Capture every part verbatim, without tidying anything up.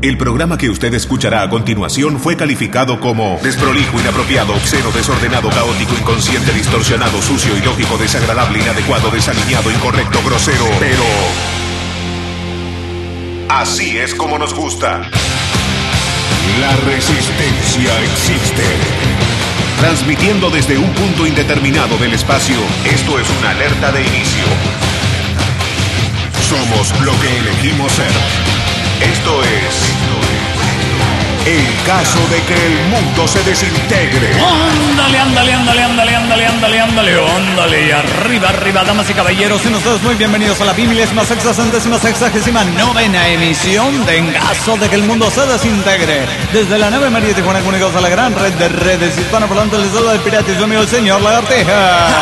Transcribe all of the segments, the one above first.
El programa que usted escuchará a continuación fue calificado como desprolijo, inapropiado, obsceno, desordenado, caótico, inconsciente, distorsionado, sucio, ilógico, desagradable, inadecuado, desaliñado, incorrecto, grosero. Pero así es como nos gusta. La resistencia existe. Transmitiendo desde un punto indeterminado del espacio, esto es una alerta de inicio. Somos lo que elegimos ser. Esto es el caso de que el mundo se desintegre. Ándale, ándale, ándale, ándale, ándale, ándale, ándale, ándale. Y arriba, arriba, damas y caballeros, y nosotros muy bienvenidos a la bimilésima sexagésima sexagésima novena emisión de En caso de que el mundo se desintegre. Desde la nave María Tijuana, comunicados a la gran red de redes hispanoparlantes, les habla del pirata y su amigo el señor Lagartija.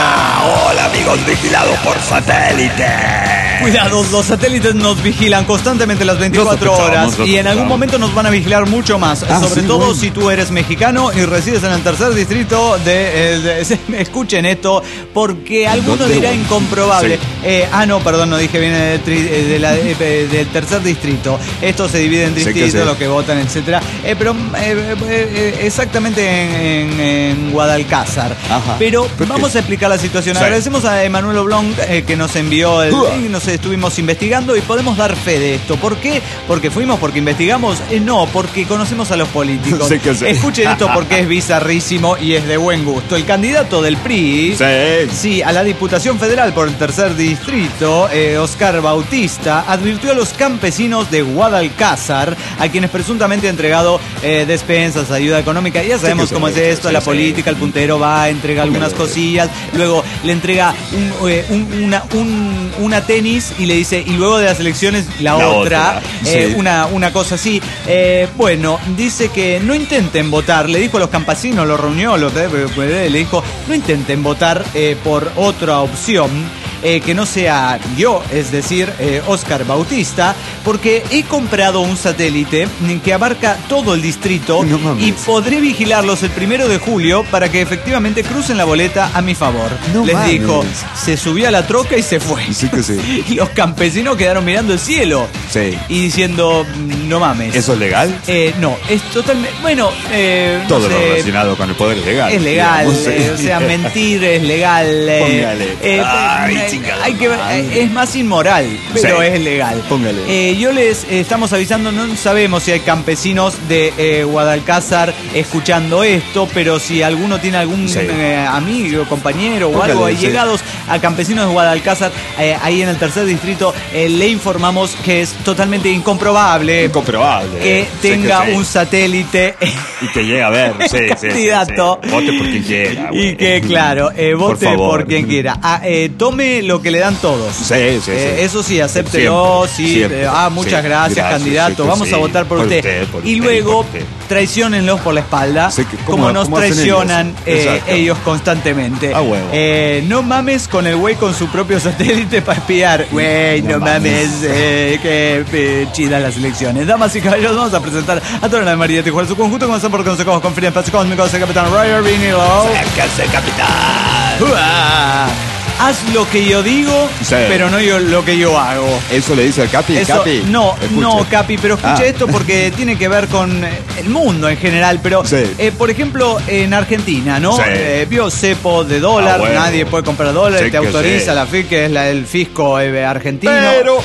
Ah, hola amigos vigilados por satélite. Cuidado, los satélites nos vigilan constantemente las veinticuatro horas y en algún momento nos van a vigilar mucho más. Ah, sobre sí, todo bueno. Si tú eres mexicano y resides en el tercer distrito de... de, de escuchen esto, porque alguno dirá bueno. incomprobable. Sí. Eh, ah, no, perdón, no dije bien de, de la, de, del tercer distrito. Esto se divide en distritos, sí, lo que votan, etcétera. Eh, pero eh, eh, exactamente en, en, en Guadalcázar. Ajá. Pero vamos a explicar la situación. Sí. Agradecemos a Emanuel Oblong eh, que nos envió el link, nos estuvimos investigando y podemos dar fe de esto. ¿Por qué? Porque fuimos, porque investigamos. Eh, no, porque conocemos a los políticos. Sí, sí. Escuchen esto porque es bizarrísimo y es de buen gusto. El candidato del P R I, sí, sí a la Diputación Federal por el tercer distrito, eh, Oscar Bautista, advirtió a los campesinos de Guadalcázar, a quienes presuntamente ha entregado eh, despensas, ayuda económica. Ya sabemos sí, cómo es esto, sí, la sí, política, el puntero va, entrega algunas cosillas, luego le entrega un, eh, un, una, un, una tenis y le dice, y luego de las elecciones la, la otra, otra. Eh, sí. una, una cosa así. Eh, bueno, dice que no intenten votar, le dijo a los campesinos, lo reunió, lo, le dijo, no intenten votar eh, por otra opción. Eh, que no sea yo, es decir, eh, Oscar Bautista, porque he comprado un satélite que abarca todo el distrito no y podré vigilarlos el primero de julio para que efectivamente crucen la boleta a mi favor. No Les mames. dijo, se subió a la troca y se fue. Sí que sí. Y los campesinos quedaron mirando el cielo. Sí. Y diciendo, no mames. ¿Eso es legal? Eh, no, es totalmente... Bueno, eh, todo no sé, lo relacionado con el poder es legal. Es legal, digamos, eh, o sea, mentir es legal. Eh, Póngale. Eh, Ay, eh, Hay que ver, es más inmoral, pero sí, es legal. Póngale. Eh, yo les eh, estamos avisando, no sabemos si hay campesinos de eh, Guadalcázar escuchando esto, pero si alguno tiene algún sí. eh, amigo, compañero o Póngale, algo, sí. llegados a campesinos de Guadalcázar, eh, ahí en el tercer distrito, eh, le informamos que es totalmente incomprobable. Incomprobable. Que tenga sí, sí. un satélite. Y que llegue a ver, sí, candidato. Sí, sí, sí. Vote por quien quiera. Y güey. que, claro, eh, vote por, por quien quiera. Ah, eh, tome lo que le dan todos. Sí, sí, eh, sí. Eso sí, acéptelo. Siempre, sí, siempre. Eh, ah, muchas sí, gracias, gracias, candidato. Sí, Vamos sí. a votar por, por usted. usted por y usted, luego traiciónenlos por la espalda, sí, como nos traicionan eh, ellos constantemente. Ah, huevo. Eh, no mames con el güey con su propio satélite para espiar. Güey, no, no mames. Eh, que eh, chidas las elecciones. Damas y caballeros, vamos a presentar a toda la María Tijuana, su conjunto, comenzando por consejos con Frida Paz Cósmicos, el capitán Ryan Vinilo. ¡Sácase, capitán! ¡Uah! Haz lo que yo digo, sí. pero no yo, lo que yo hago. ¿Eso le dice al Capi? Eso, Capi? No, escuche. no, Capi, pero escuche ah. esto porque tiene que ver con el mundo en general. Pero, sí. eh, por ejemplo, en Argentina, ¿no? Sí. Eh, vio cepo de dólar, ah, bueno. nadie puede comprar dólares, sí te autoriza sí. la F I C, que es la, el fisco eh, argentino. Pero...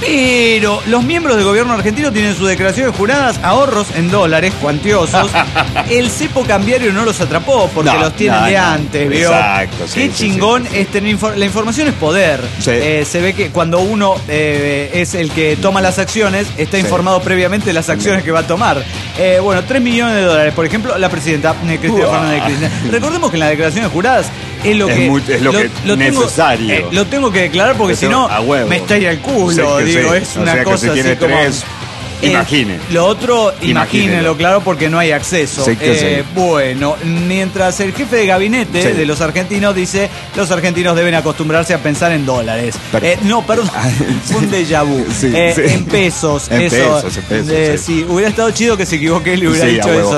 Pero los miembros del gobierno argentino tienen sus declaraciones juradas, ahorros en dólares cuantiosos. El cepo cambiario no los atrapó porque no, los tienen no, de antes, no. ¿vio? Exacto, sí, Qué sí, chingón sí, sí. es tener infor- la información es poder. Sí. Eh, se ve que cuando uno eh, es el que toma las acciones, está sí. informado previamente de las acciones que va a tomar. Eh, bueno, tres millones de dólares. Por ejemplo, la presidenta eh, Cristina uh, Fernández de Kirchner. Recordemos que en las declaraciones juradas es lo es que muy, es lo, lo que lo necesario. Tengo, eh, lo tengo que declarar porque si no me estalla el culo. Digo, sí. es una o sea, cosa que si tiene así tres, como... Imagine. Eh, lo otro, imagínenlo, claro, porque no hay acceso. Sí, eh, sí. Bueno, mientras el jefe de gabinete sí. de los argentinos dice, los argentinos deben acostumbrarse a pensar en dólares. Eh, no, perdón, fue un déjà vu. Sí, eh, sí. En pesos. En eso, pesos, en pesos. Eh, sí. sí, hubiera estado chido que se equivoque y le hubiera sí, dicho eso, ¿no?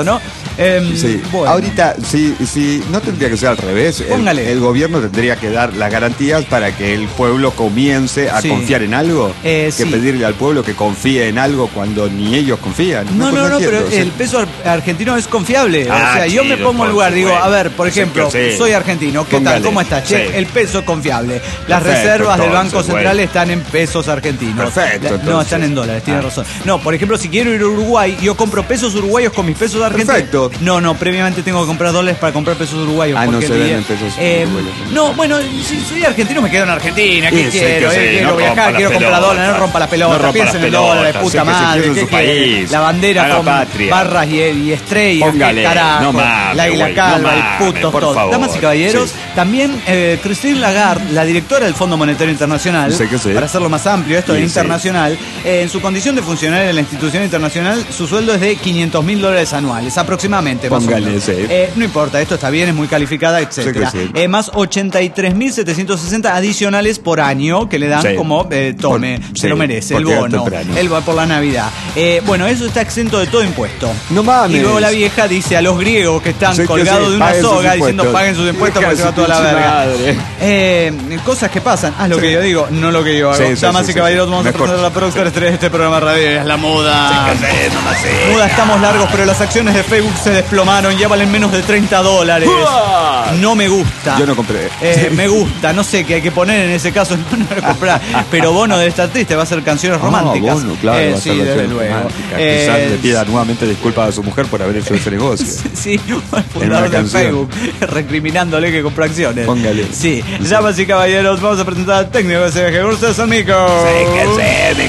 Eh, Sí. bueno. Ahorita, si, si no tendría que ser al revés, el, Póngale. el gobierno tendría que dar las garantías para que el pueblo comience a Sí. confiar en algo, Eh, que sí. pedirle al pueblo que confíe en algo cuando ni ellos confían. No, Una no, cosa no, cierta, pero o sea, el peso ar- argentino es confiable. Ah, o sea, yo me chido, pongo en por lugar, digo, supuesto. a ver, por Sí, ejemplo, sí. soy argentino, ¿qué Póngale. tal? ¿Cómo estás? Che, Sí. el peso es confiable. Las Perfecto, reservas del Banco entonces, Central bueno. están en pesos argentinos. Perfecto, La- No, entonces. están en dólares, tiene Ah. razón. No, por ejemplo, si quiero ir a Uruguay, yo compro pesos uruguayos con mis pesos argentinos. Perfecto. No, no, previamente tengo que comprar dólares para comprar pesos uruguayos. Ah, no porque se el venden día- pesos Eh, uruguayos. No, bueno, si soy argentino me quedo en Argentina. ¿Qué Sí, sí, quiero? que sí, Eh, quiero no rompa viajar, la quiero comprar pelota. dólares, no rompa la pelota, No rompa piensa la en el dólar, de pelota, puta sí, que se madre. quede en ¿qué su quiere? país. La bandera A la con patria. barras y, y estrellas. Póngale, qué carajo. no mames, la Isla güey, Calva, no el mames, puto, por todo. favor. Damas y caballeros, Sí. también eh, Christine Lagarde, la directora del Fondo Monetario Internacional, Sí, que sí. para hacerlo más amplio, esto de Sí, internacional, eh, en su condición de funcionaria de la institución internacional, su sueldo es de quinientos mil dólares anuales, aproximadamente. Más o Póngale, menos. sí. Eh, no importa, esto está bien, es muy calificada, etcétera. Sí que sí. Eh, más ochenta y tres mil setecientos sesenta adicionales por año que le dan Sí. como, eh, tome, Por- se sí, lo merece, el porque es bono, temprano. el bono por la Navidad. Eh, bueno, eso está exento de todo impuesto. No mames. Y luego la vieja dice a los griegos que están Sí que colgados sí, de una paguen sus soga diciendo impuestos. paguen sus impuestos Hija porque de se va su toda la pinche verga. madre. Eh, cosas que pasan, haz lo Sí. que yo digo, no lo que yo hago. Sí, sí, Damas sí, y sí, caballeros, sí. vamos Mejor. a presentar la productora estrella de este programa radio, es la moda. Que sé, mamacita. Muda, estamos largos, pero las acciones de Facebook se desplomaron, ya valen menos de treinta dólares. ¡Uah! No me gusta. Yo no compré. Eh, me gusta, no sé qué hay que poner en ese caso, no, no lo comprar. Pero Bono debe estar triste, va a ser canciones románticas. Ah, bueno, claro, Eh, va a sí, ser desde versión luego. romántica. Eh, Quizás le pida nuevamente disculpas a su mujer por haber hecho ese negocio. Sí, el una fundador de canción. Facebook, recriminándole que compra acciones. Póngale. Sí, damas y caballeros, vamos a presentar al técnico de C B G. Con ustedes, son Mico. Sí, que sé, mi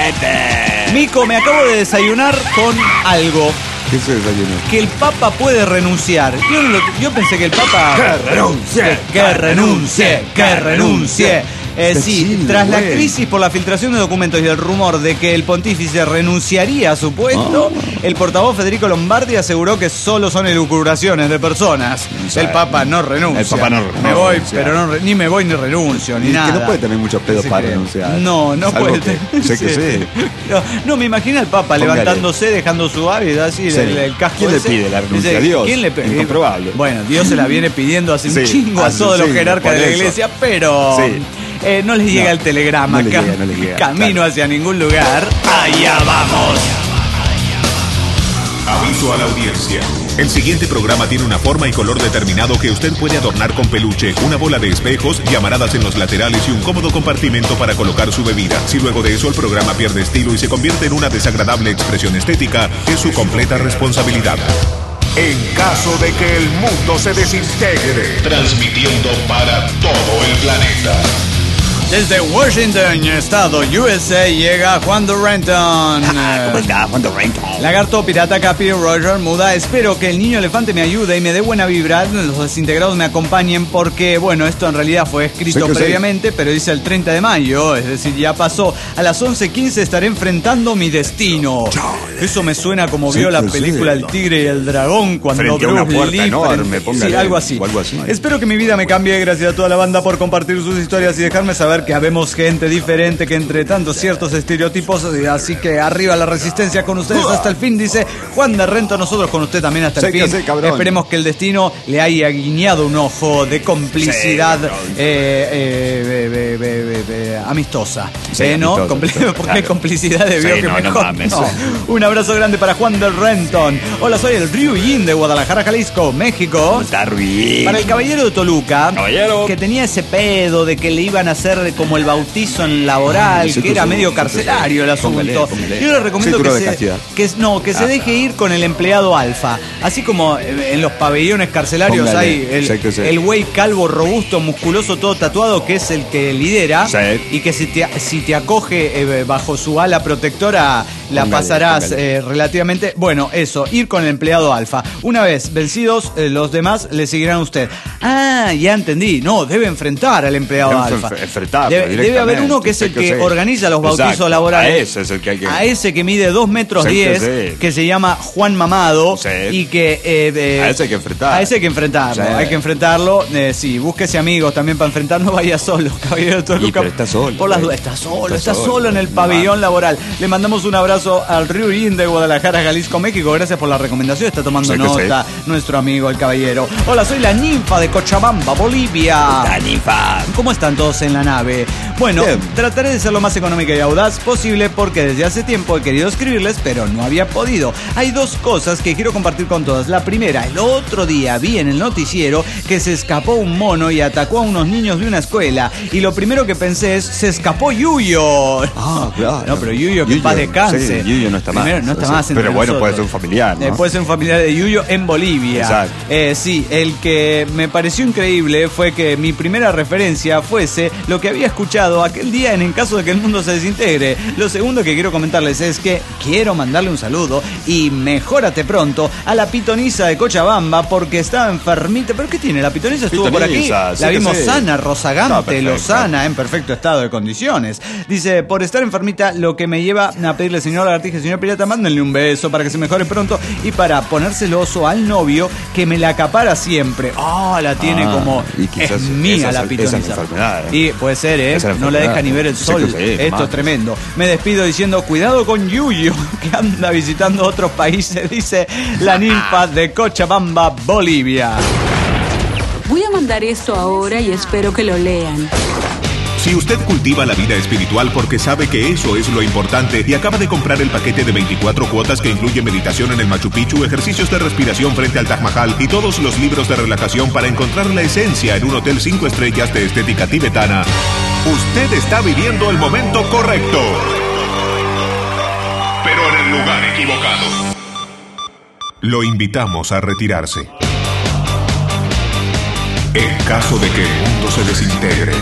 colete. Mico, me acabo de desayunar con algo. ¿Qué se desayunó? Que el Papa puede renunciar. Yo, no lo- yo pensé que el Papa... Que renuncie, Que renuncie, que renuncie. Eh, sí, Decilo, tras la güey. crisis por la filtración de documentos y el rumor de que el pontífice renunciaría a su puesto, el portavoz Federico Lombardi aseguró que solo son elucubraciones de personas. Sí. El Papa no renuncia. El Papa no Me voy, renuncia. pero no re- ni me voy ni renuncio, ni Y nada. que no puede tener muchos pedos Sí, para creo. renunciar. No, no Salvo puede que- tener. sé que sí. No, no, me imagino al Papa Póngale. levantándose, dejando su hábito así, Sí. el, el casco ¿Quién le ese. pide la renuncia? Dice, Dios. ¿quién le pide? Incomprobable. Bueno, Dios se la viene pidiendo hace un Sí, chingo a hace todos un los chingo, jerarcas por de la eso. iglesia, pero Sí. eh, no les llega No, el telegrama. no les Cam- llega, no les llega, Camino claro. hacia ningún lugar. Allá vamos. Aviso a la audiencia. El siguiente programa tiene una forma y color determinado que usted puede adornar con peluche, una bola de espejos, llamaradas en los laterales y un cómodo compartimento para colocar su bebida. Si luego de eso el programa pierde estilo y se convierte en una desagradable expresión estética, es su completa responsabilidad. En caso de que el mundo se desintegre, transmitiendo para todo el planeta. Desde Washington, estado U S A, llega Juan Durrenton. ¿Cómo está, Juan Durrenton? Lagarto, Pirata, Capi, Roger, Muda. Espero que el niño elefante me ayude y me dé buena vibra. Los desintegrados me acompañen porque, bueno, esto en realidad fue escrito Sí que sí. previamente, pero dice el treinta de mayo, es decir, ya pasó. A las once quince estaré enfrentando mi destino. Eso me suena como Sí vio la que sí. película El Tigre y el Dragón cuando Frente a una Bruce puerta Lee enorme, frente- póngale, sí, algo así. o algo así. Espero que mi vida me cambie. Gracias a toda la banda por compartir sus historias y dejarme saber que habemos gente diferente que entre tantos ciertos estereotipos. Así que arriba la resistencia con ustedes hasta el fin, dice Juan de Rento. Nosotros con usted también hasta el Sí que fin. sí, cabrón. Esperemos que el destino le haya guiñado un ojo de complicidad Sí, cabrón. eh, eh, be- be- be- be- be- amistosa. Sí, Eh, ¿no? amistosa, Compli- amistosa, porque hay claro. complicidad de vio Sí, que no, no mejor mames. no. Un abrazo grande para Juan de Renton. Hola, soy el Ryu Yin de Guadalajara, Jalisco, México. Está ruido. Para el caballero de Toluca, Caballero. que tenía ese pedo de que le iban a hacer como el bautizo en laboral, Sí, que sí, era sí, medio sí, carcelario el sí. Póngale, asunto. póngale. Yo le recomiendo Cinturón que de se, castidad. que, no, que se deje ir con el empleado alfa. Así como en los pabellones carcelarios Póngale, hay el, sí que sí. el güey calvo, robusto, musculoso, todo tatuado, que es el que lidera. Sí. Y que si te, si te acoge eh, bajo su ala protectora, la Póngale, pasarás póngale. eh, relativamente. Bueno, eso, ir con el empleado alfa. Una vez vencidos, eh, los demás le seguirán a usted. Ah, ya entendí. No, debe enfrentar al empleado Debe alfa. enf- enfrentarlo Debe, debe haber directamente, uno que es sí el que que sí. organiza los bautizos Exacto, laborales. a ese es el que hay que- A ese que mide dos metros Sí que diez, sí. que se llama Juan Mamado. Sí. Y que. eh, eh, A ese hay que enfrentar. A ese hay que enfrentarlo. Sí. Hay que enfrentarlo. Eh, sí, búsquese amigos también para enfrentar. No vaya solo, caballero de Toluca. pero está solo, Por las güey. dudas. Está solo, Está está solo, solo en el no pabellón laboral. Le mandamos un abrazo paso al Riurín de Guadalajara, Jalisco, México. Gracias por la recomendación. Está tomando Sí, nota sí. nuestro amigo el caballero. Hola, soy la ninfa de Cochabamba, Bolivia. La ninfa. ¿Cómo están todos en la nave? Bueno, Bien. trataré de ser lo más económica y audaz posible porque desde hace tiempo he querido escribirles, pero no había podido. Hay dos cosas que quiero compartir con todos. La primera, el otro día vi en el noticiero que se escapó un mono y atacó a unos niños de una escuela. Y lo primero que pensé es, se escapó Yuyo. Ah, claro. No, pero Yuyo, que en Yuyo, paz descanse. sí, Yuyo no está más. Primero, no está Sí, más entre pero bueno, nosotros. puede ser un familiar, ¿no? Eh, puede ser un familiar de Yuyo en Bolivia. Exacto. Eh, sí, el que me pareció increíble fue que mi primera referencia fuese lo que había escuchado aquel día en En caso de que el mundo se desintegre. Lo segundo que quiero comentarles es que quiero mandarle un saludo y mejórate pronto a la pitonisa de Cochabamba porque estaba enfermita. ¿Pero qué tiene? La pitonisa estuvo por aquí. Pitonisa, sí La que vimos sí. sana, Está rozagante, perfecta. lozana, en perfecto estado de condiciones. Dice, por estar enfermita, lo que me lleva a pedirle, señor Lagartija y señor Pirata, mándenle un beso para que se mejore pronto y para poner celoso al novio que me la acapara siempre. Ah, la tiene Ah, como y quizás es mía esa es- la esa es la pitonisa. enfermedad, ¿eh? Y puede ser, ¿eh? Esa es la No la deja enfermedad. ni ver el Sí sol. que sí, Esto mal. es tremendo. Me despido diciendo, cuidado con Yuyo, que anda visitando otros países, dice la ninfa de Cochabamba, Bolivia. Voy a mandar esto ahora y espero que lo lean. Si usted cultiva la vida espiritual porque sabe que eso es lo importante y acaba de comprar el paquete de veinticuatro cuotas que incluye meditación en el Machu Picchu, ejercicios de respiración frente al Taj Mahal y todos los libros de relajación para encontrar la esencia en un hotel cinco estrellas de estética tibetana, usted está viviendo el momento correcto, pero en el lugar equivocado. Lo invitamos a retirarse. En caso de que el mundo se desintegre.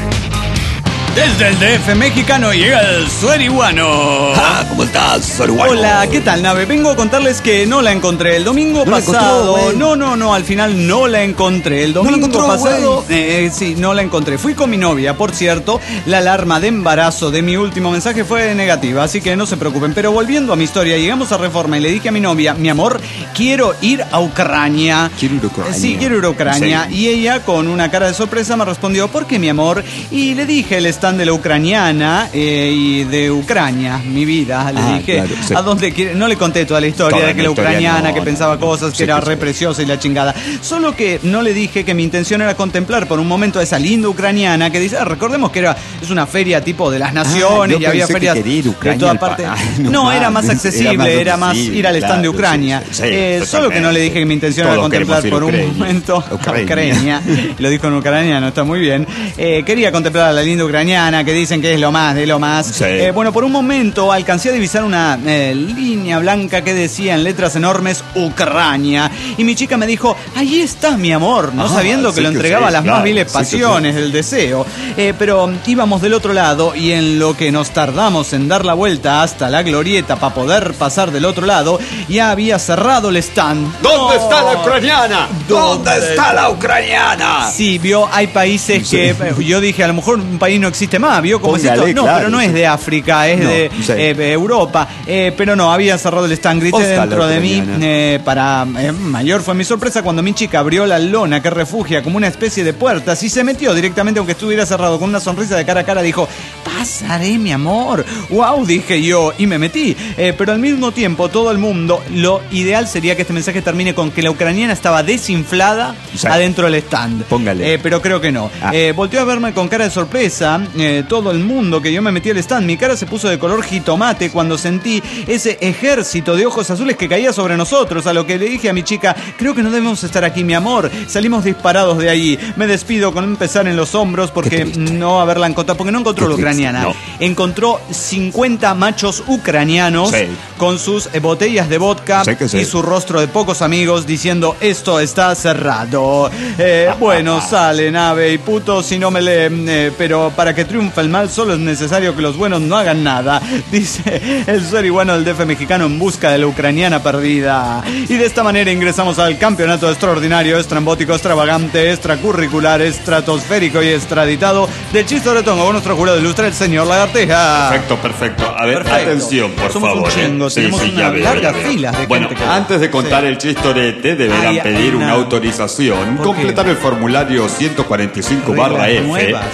Desde el D F mexicano llega el suerihuano. Ah, ¿cómo estás, Soruano? Hola, ¿qué tal, nave? Vengo a contarles que no la encontré el domingo ¿No la pasado. encontró, güey? no, no, no, al final no la encontré. El ¿No la domingo encontró, pasado, eh, eh, sí, no la encontré. Fui con mi novia, por cierto. La alarma de embarazo de mi último mensaje fue negativa, así que no se preocupen. Pero volviendo a mi historia, llegamos a Reforma y le dije a mi novia, mi amor, quiero ir a Ucrania. Quiero ir a Ucrania. Sí, quiero ir a Ucrania. ¿En Y ella, con una cara de sorpresa, me respondió, ¿por qué, mi amor? Y le dije el stand de la ucraniana eh, y de Ucrania, mi vida. Le Ah, dije, claro, sí. ¿a dónde quiere? No le conté toda la historia Toda de que la la historia ucraniana, no, que no, pensaba no. cosas, Sí, que era que re sí. preciosa y la chingada. Solo que no le dije que mi intención era contemplar por un momento a esa linda ucraniana que dice, ah, recordemos que era, es una feria tipo de las naciones yo y había pensé que ferias quería ir a de Ucrania toda al pa- parte. Ah, no, no era más más, accesible, era era más más, accesible, ir al stand de claro, Ucrania. sí, sí, Eh, sí, solo que no le dije que mi intención era Todos contemplar queremos por ir a un Ucrania. momento a Ucrania. Ucrania. Lo dijo en ucraniano, está muy bien. Eh, quería contemplar a la linda ucraniana que dicen que es lo más de lo más. Sí. Eh, bueno, por un momento alcancé a divisar una eh, línea blanca que decía en letras enormes Ucrania. Y mi chica me dijo, ahí está mi amor, no Ah, sabiendo que sí lo que entregaba sí, a las claro, más viles sí que pasiones del deseo. Eh, pero íbamos del otro lado y en lo que nos tardamos en dar la vuelta hasta la glorieta para poder pasar del otro lado, ya había cerrado el stand. ¿Dónde está la ucraniana? ¿Dónde está la ucraniana? Sí, vio, hay países que eh, yo dije, a lo mejor un país no existe más, vio cómo es Póngale, esto. No, claro, pero no sí. es de África, es No, de sí. eh, Europa. Eh, pero no, había cerrado el stand, grité ¿Dónde está dentro la de mí. ucraniana? eh, para eh, mayor fue mi sorpresa cuando mi chica abrió la lona que refugia como una especie de puertas y se metió directamente, aunque estuviera cerrado, con una sonrisa de cara a cara, dijo, pasaré, mi amor. Wow, dije yo, y me metí. Eh, pero al mismo tiempo, todo el mundo, lo ideal sería que este mensaje termine con que la ucraniana estaba desinflada Sí. adentro del stand. Póngale. Eh, pero creo que no. Ah. Eh, volteó a verme con cara de sorpresa. eh, todo el mundo que yo me metí al stand. Mi cara se puso de color jitomate cuando sentí ese ejército de ojos azules que caía sobre nosotros. A lo que le dije a mi chica, creo que no debemos estar aquí, mi amor. Salimos disparados de allí. Me despido con un pesar en los hombros porque Qué triste. no haberla encontrado. Porque no encontró Qué la triste, ucraniana. no. Encontró cincuenta machos ucranianos Sí. con sus eh, botellas de vodka Sí que sí. y su rostro de pocos amigos diciendo, esto está cerrado. Eh, bueno, sale, nave y puto si no me leen, eh, pero para que triunfe el mal solo es necesario que los buenos no hagan nada, dice el suerihuano del D F mexicano en busca de la ucraniana perdida. Y de esta manera ingresamos al campeonato extraordinario, estrambótico, extravagante, extracurricular, estratosférico y extraditado del Chistoretongo con nuestro jurado ilustre, el señor Lagartija. Perfecto, perfecto. A ver, Perfecto. atención, por Somos un favor. ¿eh? chingo, tenemos una ya veo, larga ya veo. fila de Bueno, gente que- antes de contar Sí. el chistorete, deberán Ay, hay pedir una- una autorización, ¿Por qué? completar el formulario ciento cuarenta y cinco barra Reglas F nuevas.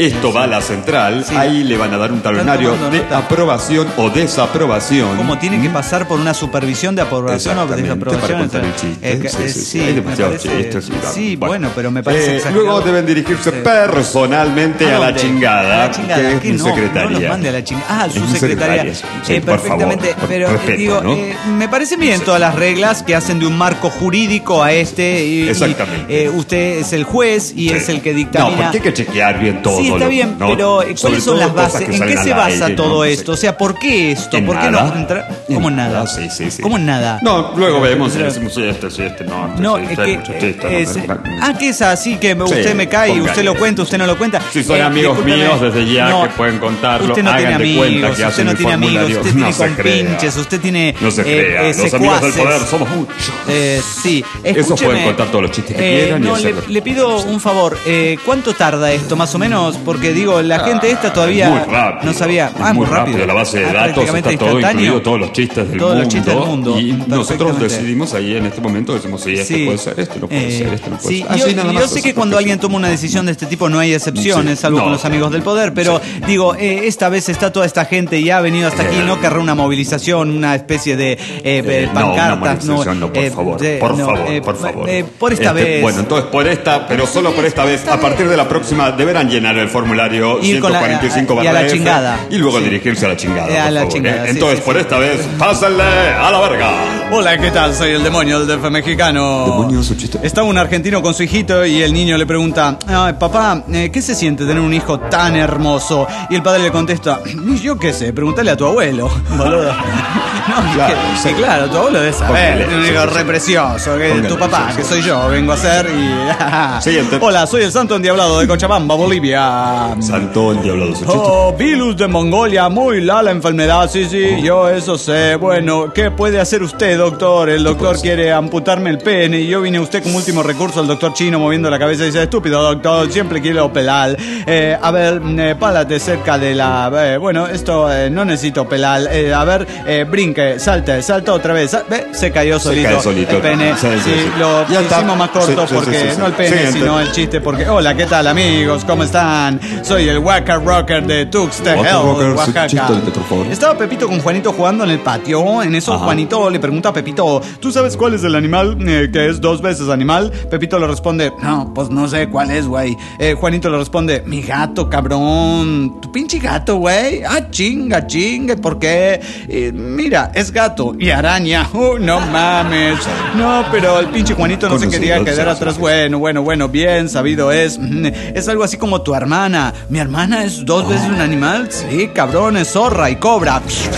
esto va a la central, Sí. ahí le van a dar un talonario de nota. aprobación o desaprobación. ¿Cómo tiene que pasar por una supervisión de aprobación o Exactamente, desaprobación? para contar el chiste. Eh, que- Sí, eh, sí, sí. sí, Hay me demasiados parece- chistes. y tal. Sí, bueno, pero me parece Eh, exagerado. Luego deben dirigirse Sí. personalmente ¿A a la dónde? chingada, A la chingada, que es ¿qué? mi No, secretaria. No los mande a la chingada. Ah, Es su mi secretaria. secretaria, sí, Eh, por perfectamente. favor, por pero eh, respeto, digo, ¿no? eh, me parecen bien todas las reglas que hacen de un marco jurídico a este. Y, Exactamente. y, eh, usted es el juez y Sí. es el que dictamina. No, porque hay que chequear bien todo. Sí, está lo- bien, ¿no? pero eh, Sobre ¿cuáles son todo las cosas bases? que ¿En qué salen se al basa aire, todo ¿no? esto? O sea, ¿por qué esto? ¿En ¿Por qué nada? no entra? En ¿Cómo en nada? nada, sí, sí, sí. ¿Cómo en nada? No, luego vemos si Pero- decimos este, sí, este, no. este, No, sí, es este, que este, este, es- no, pero- ah, que es así que me- usted Sí, me cae y usted póngale. lo cuenta, usted no lo cuenta. Si son Eh, amigos discúlpeme, míos, desde ya no, que pueden contarlo, usted no hagan tiene de amigos, cuenta que usted hacen no el tiene amigos, formulario. usted tiene No se crea. compinches, usted tiene No se eh, crea, eh, los amigos del secuaces. poder somos muchos. Eh, sí, Esos escúcheme, pueden contar todos los chistes que eh, quieran y No, le, hacerlo. le pido un favor, eh, ¿cuánto tarda esto más o menos? Porque digo, la gente esta todavía Muy rápido. no sabía. Es Ah, muy rápido. La base de Ah, datos prácticamente está todo instantáneo. incluido, todos los chistes del Todos los mundo. chistes del mundo, Y nosotros perfectamente. decidimos ahí en este momento, decimos, sí, este Sí. puede ser, este no puede Eh, ser, este no puede sí, ser. yo, Así nada yo más, sé así que cuando perfecto. alguien toma una decisión de este tipo no hay excepciones, Sí, salvo no. con los amigos del poder, pero digo, eh, esta vez está toda esta gente y ha venido hasta aquí, Eh. no querrá una movilización, una especie de eh, Eh, no, una pancartas, movilización, no, por eh, favor, de- por no, favor, eh, por favor. eh, por esta Este, vez. Bueno, entonces por esta, pero solo por esta vez, a partir de la próxima deberán llenar el formulario Ir con la- ciento cuarenta y cinco y a la barra F chingada. y luego Sí. dirigirse a la chingada, Eh, a por la favor, chingada, ¿eh? sí, Entonces, sí, por sí. esta vez, pásenle a la verga. Hola, ¿qué tal? Soy el demonio del D F mexicano. Demonio, su chiste. Está un argentino con su hijito y el niño le pregunta, "Ay, papá, eh, ¿qué se siente tener un hijo tan hermoso?" Y el padre le contesta, yo qué sé, pregúntale a tu abuelo, boludo. No, Claro, que- sí. sí, claro, tu abuelo debe saber, Póngale, tiene un sí, hijo sí, sí. re precioso, que Póngale, tu papá, sí, que sí. soy yo, vengo a ser y... Siguiente. Hola, soy el santo endiablado de Cochabamba, Bolivia. Santo el diablo de su chiste. Oh, virus de Mongolia, muy la la enfermedad, sí, sí, yo eso sé. Bueno, ¿qué puede hacer usted, doctor? El doctor quiere amputarme el pene y yo vine a usted como último recurso, el doctor chino moviendo la cabeza y dice, estúpido doctor, siempre quiero pelar. Eh, a ver, eh, pálate cerca de la... eh, bueno, esto eh, no necesito pelar. Eh, a ver, eh, brinque, salte, salta otra vez. Sal- ve, se cayó Se solito. cae solito. El pene, Sí, sí, sí, sí. lo Ya está. hicimos más corto Sí, sí, porque sí, sí, sí. no el pene, Siguiente. sino el chiste porque... Hola, ¿qué tal amigos? ¿Cómo están? Soy el Waka Rocker de Tuxtla Waka Hell, Rocker, su Oaxaca. chiste, por favor. Estaba Pepito con Juanito jugando en el patio. En eso Ajá. Juanito le pregunta a Pepito, ¿tú sabes cuál es el animal eh, que es dos veces animal? Pepito le responde, no, pues no sé cuál es, güey. Eh, Juanito le responde, mi gato, cabrón. Tu pinche gato, güey. Ah, chinga, chinga. ¿Por qué? Eh, mira, es gato y araña. Uh, no mames. No, pero el pinche Juanito no se Conocido, quería quedar sí, atrás. sí, sí. Bueno, bueno, bueno, bien sabido es. Mm, Es algo así como tu hermana. ¿Mi hermana es dos veces un animal? Sí, cabrón, es zorra y cobra.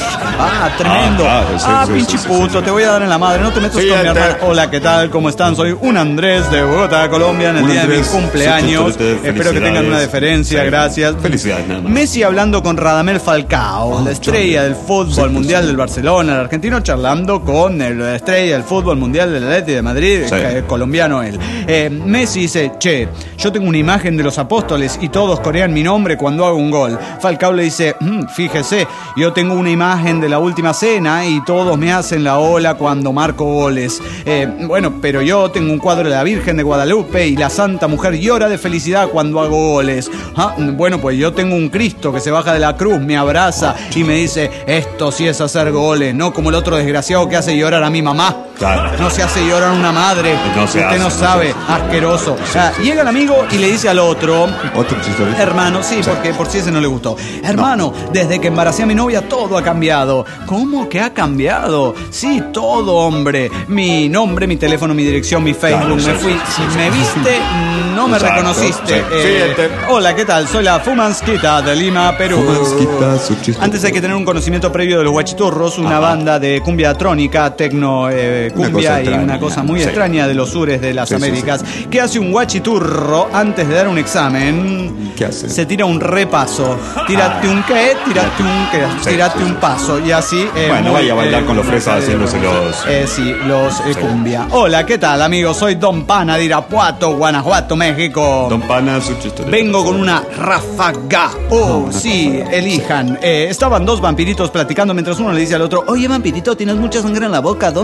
Ah, tremendo. Ah, claro, sí, Ah, sí, pinche sí, sí, puto, sí. te voy a dar en la madre. No te metas con mi Siguiente. hermana. Hola, ¿qué tal? ¿Cómo están? Soy un Andrés de Bogotá, Colombia, en el Un día de mi Andrés, cumpleaños. sí, sí, sí, Espero que tengan felicidades. una deferencia, Sí. gracias. Felicidades, nada más. Messi hablando con Radamel Falcao, la estrella del fútbol mundial del Barcelona, el argentino charlando con el- la estrella del fútbol mundial del Atleti de Madrid, Sí. eh, colombiano él. Eh, Messi dice, che, yo tengo una imagen de los apóstoles y todos corean mi nombre cuando hago un gol. Falcao le dice, "Mm, fíjese, yo tengo una imagen de la última cena y todos me hacen la ola cuando marco goles. Eh, bueno, pero yo tengo un cuadro de la Virgen de Guadalupe y la Santa Mujer llora de felicidad cuando hago goles. Ah, bueno, pues yo tengo un Cristo que se baja de la cruz, me abraza y me dice, esto sí es hacer goles, no como el otro desgraciado que hace llorar a mi mamá. Claro. No se hace llorar a una madre. No se Usted hace, no no se sabe, hace. asqueroso. Ah, llega el amigo y le dice al otro, Otro chiste. hermano, sí, porque por si ese no le gustó. Hermano, desde que embaracé a mi novia todo ha cambiado. ¿Cómo que ha cambiado? Sí, todo, hombre. Mi nombre, mi teléfono, mi dirección, mi Facebook. Claro, sí, me fui. sí, Si sí, me sí. viste, no me Exacto, reconociste. sí. Eh, Siguiente. hola, ¿qué tal? Soy la Fumansquita de Lima, Perú. Fumansquita, su chiste. Antes hay que tener un conocimiento previo de los Guachiturros, una Ajá. banda de cumbia trónica, tecno eh, Una cumbia cosa y una extraña, cosa muy sí. extraña de los sures de las Sí, sí, Américas. ¿Qué hace un guachiturro antes de dar un examen? ¿Qué hace? Se tira un repaso. Tírate Ah. un qué, tírate un qué, Sí, tírate sí, un sí. paso. Y así. eh, Bueno, muy, vaya a bailar eh, con los fresas haciéndose los- Eh, sí, los eh, Sí. cumbia. Hola, ¿qué tal, amigos? Soy Don Pana de Irapuato, Guanajuato, México. Don Pana, su chiste. Vengo con una ráfaga. Oh, sí, elijan. Eh, estaban dos vampiritos platicando mientras uno le dice al otro, oye, vampirito, tienes mucha sangre en la boca. ¿Dónde fue el banquete?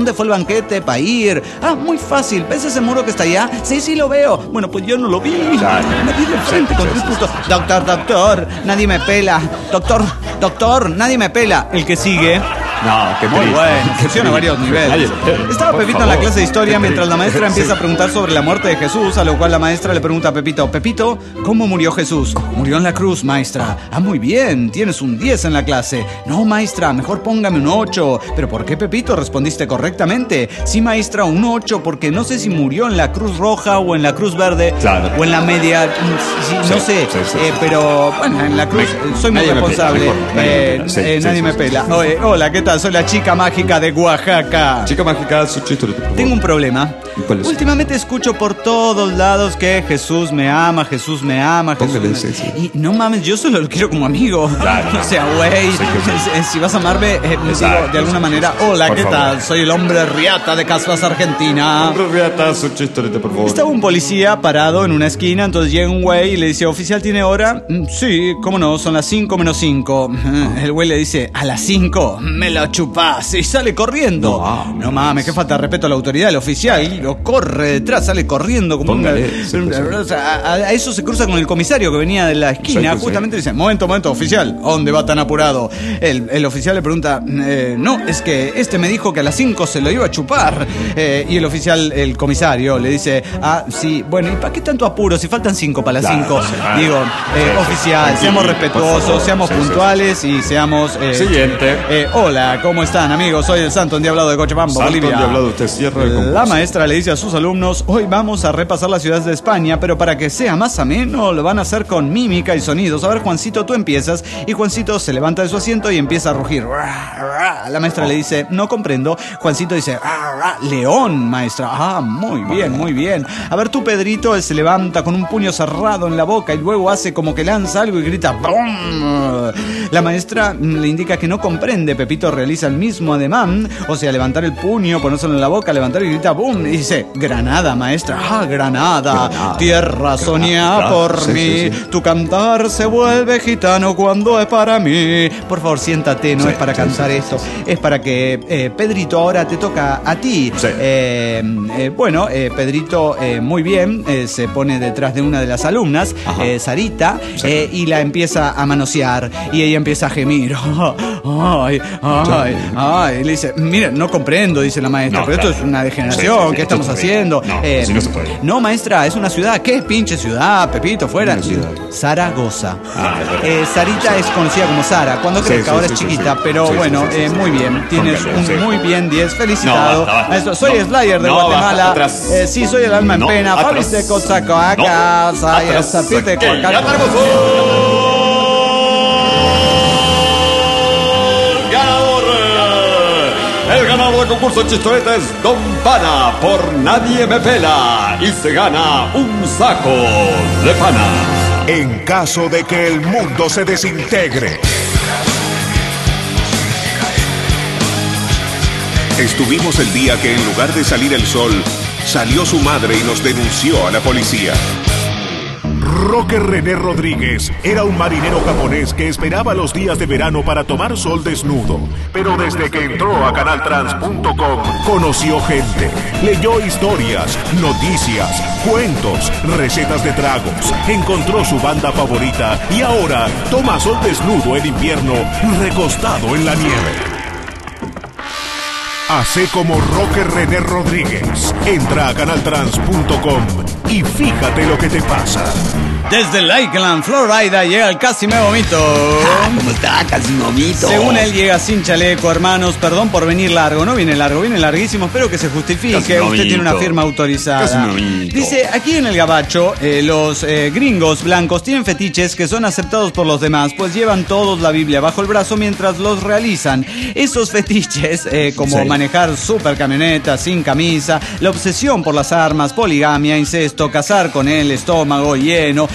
ojete para ir? Ah, muy fácil. ¿Ves ese muro que está allá? Sí, sí lo veo. Bueno, pues yo no lo vi. Claro. Me di de frente con tres puntos. Doctor, doctor, nadie me pela. Doctor, doctor, nadie me pela. El que sigue... No, qué Muy triste. bueno, funciona a varios niveles. Estaba Por Pepito en la favor. clase de historia mientras la maestra empieza Sí. a preguntar sobre la muerte de Jesús, a lo cual la maestra le pregunta a Pepito: Pepito, ¿cómo murió Jesús? Murió en la cruz, maestra. Ah, muy bien, tienes un diez en la clase. No, maestra, mejor póngame un ocho. ¿Pero por qué, Pepito? Respondiste correctamente. Sí, maestra, un ocho, porque no sé si murió en la cruz roja o en la cruz verde. Claro. O en la media, sí, no Sí, sé. sí, sí, Eh, sí. pero, bueno, en la cruz Me- eh, soy muy nadie me pela, responsable. mejor, nadie me Eh, pela. Sí, eh, sí, nadie sí, me sí, pela. sí. Oye, hola, ¿qué tal? Soy la chica mágica de Oaxaca. Chica mágica, su chiste. Tengo un problema. ¿Cuál es? Últimamente escucho por todos lados que Jesús me ama, Jesús me ama, Jesús Póngale, me... sí, sí. Y no mames, yo solo lo quiero como amigo. Claro, O sea, güey, Sí, que sí. si- si vas a amarme, eh, digo, Exacto, de alguna sí, manera, sí, sí. hola, Por ¿qué favor. tal? Soy el hombre riata de Caspas, Argentina. Riata, su chiste, por favor. Estaba un policía parado en una esquina, entonces llega un güey y le dice: ¿oficial tiene hora? "Mm, Sí, cómo no, son las cinco menos cinco. El güey le dice: a las cinco, me lo chupás, y sale corriendo. No, No mames, qué falta de respeto a la autoridad. El oficial lo corre detrás, sale corriendo como una... Póngale, sí, pues, sí. O sea, a, a eso se cruza con el comisario que venía de la esquina. Sí, pues, Justamente dice: momento, momento, oficial, ¿a dónde va tan apurado? El, el oficial le pregunta: "Eh, no, es que este me dijo que a las cinco se lo iba a chupar. Eh, y el oficial, el comisario, le dice: ah, sí, bueno, ¿y para qué tanto apuro si faltan cinco para las Claro, cinco? sí, claro. Digo, eh, Sí, sí, oficial, tranquilo, seamos por respetuosos, favor. seamos Sí, sí, sí. puntuales y seamos... eh, Siguiente. eh, hola, ¿cómo están, amigos? Soy el Santo Endiablado de Cochabamba, Santo Bolivia. Endiablado, usted cierra el concurso. La maestra le dice a sus alumnos: hoy vamos a repasar las ciudades de España, pero para que sea más ameno lo van a hacer con mímica y sonidos. A ver, Juancito, tú empiezas. Y Juancito se levanta de su asiento y empieza a rugir. La maestra le dice: no comprendo. Juancito dice: león, maestra. Ah, muy bien, muy bien. A ver, tú, Pedrito, él se levanta con un puño cerrado en la boca y luego hace como que lanza algo y grita: ¡bum! La maestra le indica que no comprende. Pepito realiza el mismo ademán, o sea, levantar el puño, ponérselo en la boca, levantar y grita ¡bum! Y dice: Granada, maestra. Ah, Granada. Granada. Tierra soñada Granada. por Sí, mí. sí, sí. Tu cantar se vuelve gitano cuando es para mí. Por favor, siéntate, no Sí, es para sí, cantar sí, esto. Es para que, eh, Pedrito, ahora te toca a ti. Sí. Eh, eh, bueno, eh, Pedrito, eh, muy bien, eh, se pone detrás de una de las alumnas, Ajá. eh, Sarita, Sí. eh, y la empieza a manosear. Y ella empieza a gemir. Ay, ay, ay. Y le dice: mire, no comprendo, dice la maestra, No, pero claro. esto es una degeneración. Sí, sí, sí, ¿Qué esto estamos está bien. haciendo? No, Eh, así no se puede. no, maestra, es una ciudad. ¿Qué pinche ciudad, Pepito? Fuera. Una ciudad. Zaragoza. Ah, es verdad. Eh, Sarita es conocida como Sara. Cuando Sí, crezca, sí, ahora sí, es sí, chiquita, sí. pero Sí, sí, bueno, sí, sí, eh, sí. muy bien. Tienes Póngale, un sí. muy bien diez. Felicitado. No, basta, basta. Maestro, soy No. Slayer de No, Guatemala. basta, atrás. Eh, sí, soy el alma en No, pena. atrás. Fabris de Cozacoaca. No, Soy el atrás. Zapite ¿Qué? Coacaca. ¡Ya tenemos un ganador! El ganador del concurso Chistoreta es Don Pana por Nadie Me Pela y se gana un saco de pana. En caso de que el mundo se desintegre. Estuvimos el día que en lugar de salir el sol, salió su madre y nos denunció a la policía. Roque René Rodríguez era un marinero japonés que esperaba los días de verano para tomar sol desnudo. Pero desde que entró a canal trans punto com, conoció gente, leyó historias, noticias, cuentos, recetas de tragos, encontró su banda favorita y ahora toma sol desnudo en invierno, recostado en la nieve. Hace como Roque René Rodríguez. Entra a canal trans punto com y fíjate lo que te pasa. Desde Lakeland, Florida, llega el Casi Me Vomito. Ah, ¿cómo está? Casi vomito. Según él, llega sin chaleco, hermanos. Perdón por venir largo. No viene largo, viene larguísimo. Espero que se justifique. Casi Usted vomito. tiene una firma autorizada. Casi vomito. Dice: aquí en el Gabacho, eh, los eh, gringos blancos tienen fetiches que son aceptados por los demás, pues llevan todos la Biblia bajo el brazo mientras los realizan. Esos fetiches, eh, como Sí. manejar super camionetas sin camisa, la obsesión por las armas, poligamia, incesto, cazar con el estómago lleno,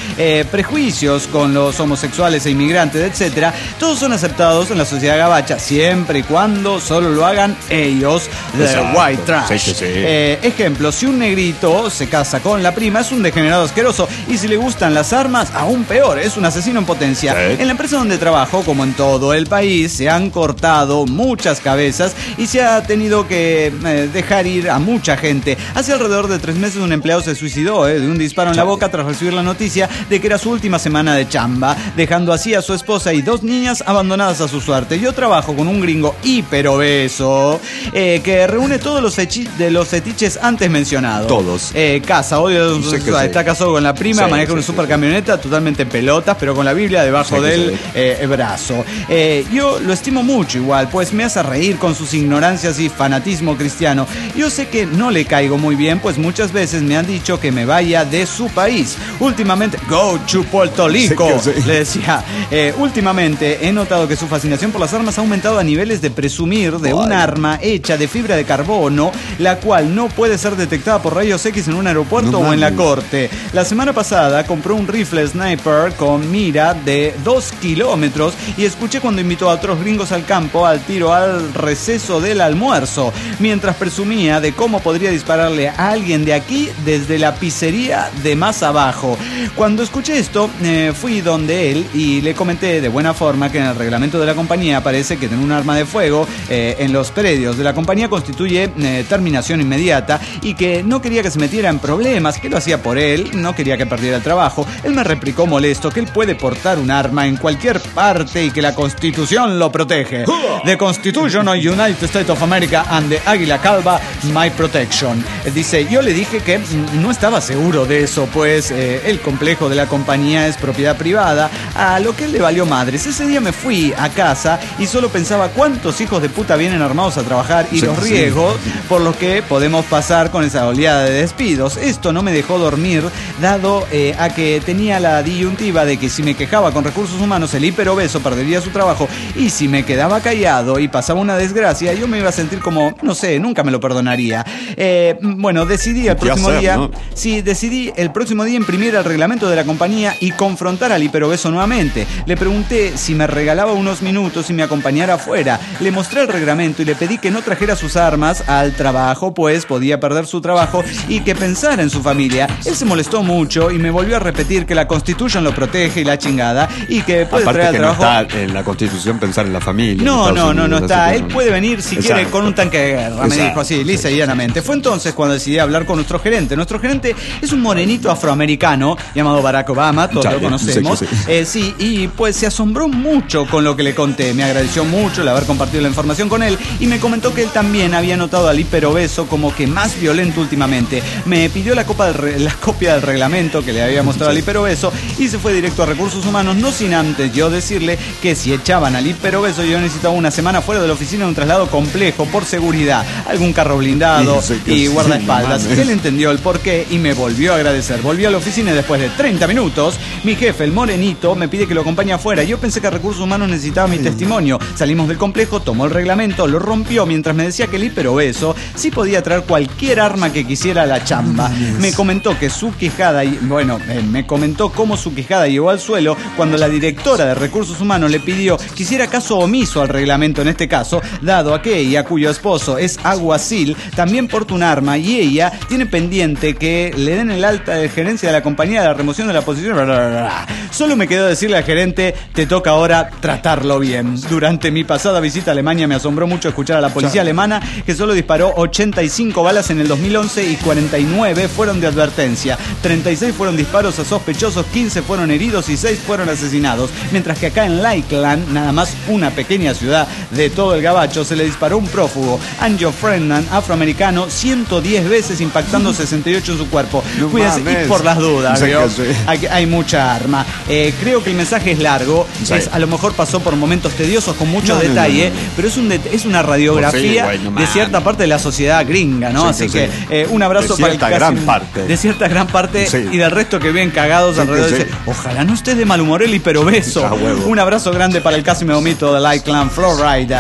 eh, prejuicios con los homosexuales e inmigrantes, etcétera, todos son aceptados en la sociedad gabacha, siempre y cuando solo lo hagan ellos, the white trash. Sí, sí, sí. Eh, ejemplo, si un negrito se casa con la prima, es un degenerado asqueroso, y si le gustan las armas, aún peor, es un asesino en potencia. Sí. En la empresa donde trabajo, como en todo el país, se han cortado muchas cabezas y se ha tenido que eh, dejar ir a mucha gente. Hace alrededor de tres meses un empleado se suicidó eh, de un disparo en la boca tras recibir la noticia de que era su última semana de chamba, dejando así a su esposa y dos niñas abandonadas a su suerte. Yo trabajo con un gringo hiperobeso eh, que reúne todos los, fechi- de los fetiches antes mencionados. Todos. Eh, casa, odio, sí está sí. casado con la prima, sí, maneja sí, una sí, super sí. camioneta totalmente en pelotas, pero con la Biblia debajo sí, del sí. eh, brazo. Eh, yo lo estimo mucho igual, pues me hace reír con sus ignorancias y fanatismo cristiano. Yo sé que no le caigo muy bien, pues muchas veces me han dicho que me vaya de su país. Últimamente, go to Puerto Rico, sí, sí. le decía. Eh, últimamente he notado que su fascinación por las armas ha aumentado a niveles de presumir de un arma hecha de fibra de carbono, la cual no puede ser detectada por rayos X en un aeropuerto no o en la corte. La semana pasada compró un rifle sniper con mira de dos kilómetros y escuché cuando invitó a otros gringos al campo al tiro al receso del almuerzo, mientras presumía de cómo podría dispararle a alguien de aquí desde la pizzería de más abajo. Cuando escuché esto, eh, fui donde él y le comenté de buena forma que en el reglamento de la compañía aparece que tener un arma de fuego eh, en los predios de la compañía constituye eh, terminación inmediata y que no quería que se metiera en problemas, que lo hacía por él, no quería que perdiera el trabajo. Él me replicó molesto que él puede portar un arma en cualquier parte y que la Constitución lo protege. The Constitution of United States of America and the Águila Calva, my protection. Dice, yo le dije que no estaba seguro de eso, pues eh, el complejo de la compañía es propiedad privada, a lo que él le valió madres. Ese día me fui a casa y solo pensaba cuántos hijos de puta vienen armados a trabajar y sí, los riesgos sí. por los que podemos pasar con esa oleada de despidos. Esto no me dejó dormir, dado eh, a que tenía la disyuntiva de que si me quejaba con recursos humanos, el hiperobeso perdería su trabajo, y si me quedaba callado y pasaba una desgracia, yo me iba a sentir como, no sé, nunca me lo perdonaría. Eh, bueno, decidí el próximo hacer, día, ¿no? sí, decidí el próximo día imprimir el reglamento de la compañía y confrontar al hiperobeso nuevamente. Le pregunté si me regalaba unos minutos y me acompañara afuera. Le mostré el reglamento y le pedí que no trajera sus armas al trabajo, pues podía perder su trabajo, y que pensara en su familia. Él se molestó mucho y me volvió a repetir que la Constitution lo protege y la chingada, y que puede Aparte traer que al trabajo. No está en la Constitución pensar en la familia. No, no, no, no está. Él no. puede venir si Exacto. quiere con un tanque de guerra, me Exacto. dijo así, lisa y llanamente. Fue entonces cuando decidí hablar con nuestro gerente. Nuestro gerente es un morenito afroamericano llamado Barack Obama, todos Chale, lo conocemos. Sí, sí. Eh, sí, y pues se asombró mucho con lo que le conté. Me agradeció mucho el haber compartido la información con él y me comentó que él también había notado al hiperobeso como que más violento últimamente. Me pidió la, copa del re, la copia del reglamento que le había mostrado sí. al hiperobeso y se fue directo a recursos humanos, no sin antes yo decirle que si echaban al hiperobeso yo necesitaba una semana fuera de la oficina en un traslado complejo por seguridad, algún carro blindado sí, sí, y guardaespaldas. Sí, él entendió el porqué y me volvió a agradecer. Volví a la oficina y después de treinta minutos, mi jefe, el morenito, me pide que lo acompañe afuera. Yo pensé que recursos humanos necesitaba mi testimonio. Salimos del complejo, tomó el reglamento, lo rompió mientras me decía que el hiperobeso sí podía traer cualquier arma que quisiera a la chamba. Me comentó que su quejada, bueno, eh, me comentó cómo su quejada llegó al suelo cuando la directora de recursos humanos le pidió que hiciera caso omiso al reglamento en este caso, dado a que ella, cuyo esposo es alguacil, también porta un arma y ella tiene pendiente que le den el alta de gerencia de la compañía de la remoción de la posición. Bla, bla, bla. Solo me quedó decirle al gerente, te toca ahora tratarlo bien. Durante mi pasada visita a Alemania me asombró mucho escuchar a la policía alemana que solo disparó ochenta y cinco balas en el dos mil once y cuarenta y nueve fueron de advertencia. treinta y seis fueron disparos a sospechosos, quince fueron heridos y seis fueron asesinados. Mientras que acá en Lakeland, nada más una pequeña ciudad de todo el gabacho, se le disparó un prófugo, Anjo Frennan, afroamericano, ciento diez veces impactando sesenta y ocho en su cuerpo. No Cuídense, y por las dudas, sí, sí. hay, hay mucha arma. Eh, creo que el mensaje es largo, sí. es, a lo mejor pasó por momentos tediosos con mucho no, detalle, no, no, no. pero es, un de, es una radiografía sí, güey, no de cierta parte de la sociedad gringa, ¿no? Sí, Así sí, que sí. Eh, un abrazo de para el cierta gran parte. De cierta gran parte sí. y del resto que viven cagados sí, alrededor. Sí. Dice, ojalá no esté de mal humor el hiperobeso. Ah, un abrazo grande para el casi me vomito de Lakeland, Florida.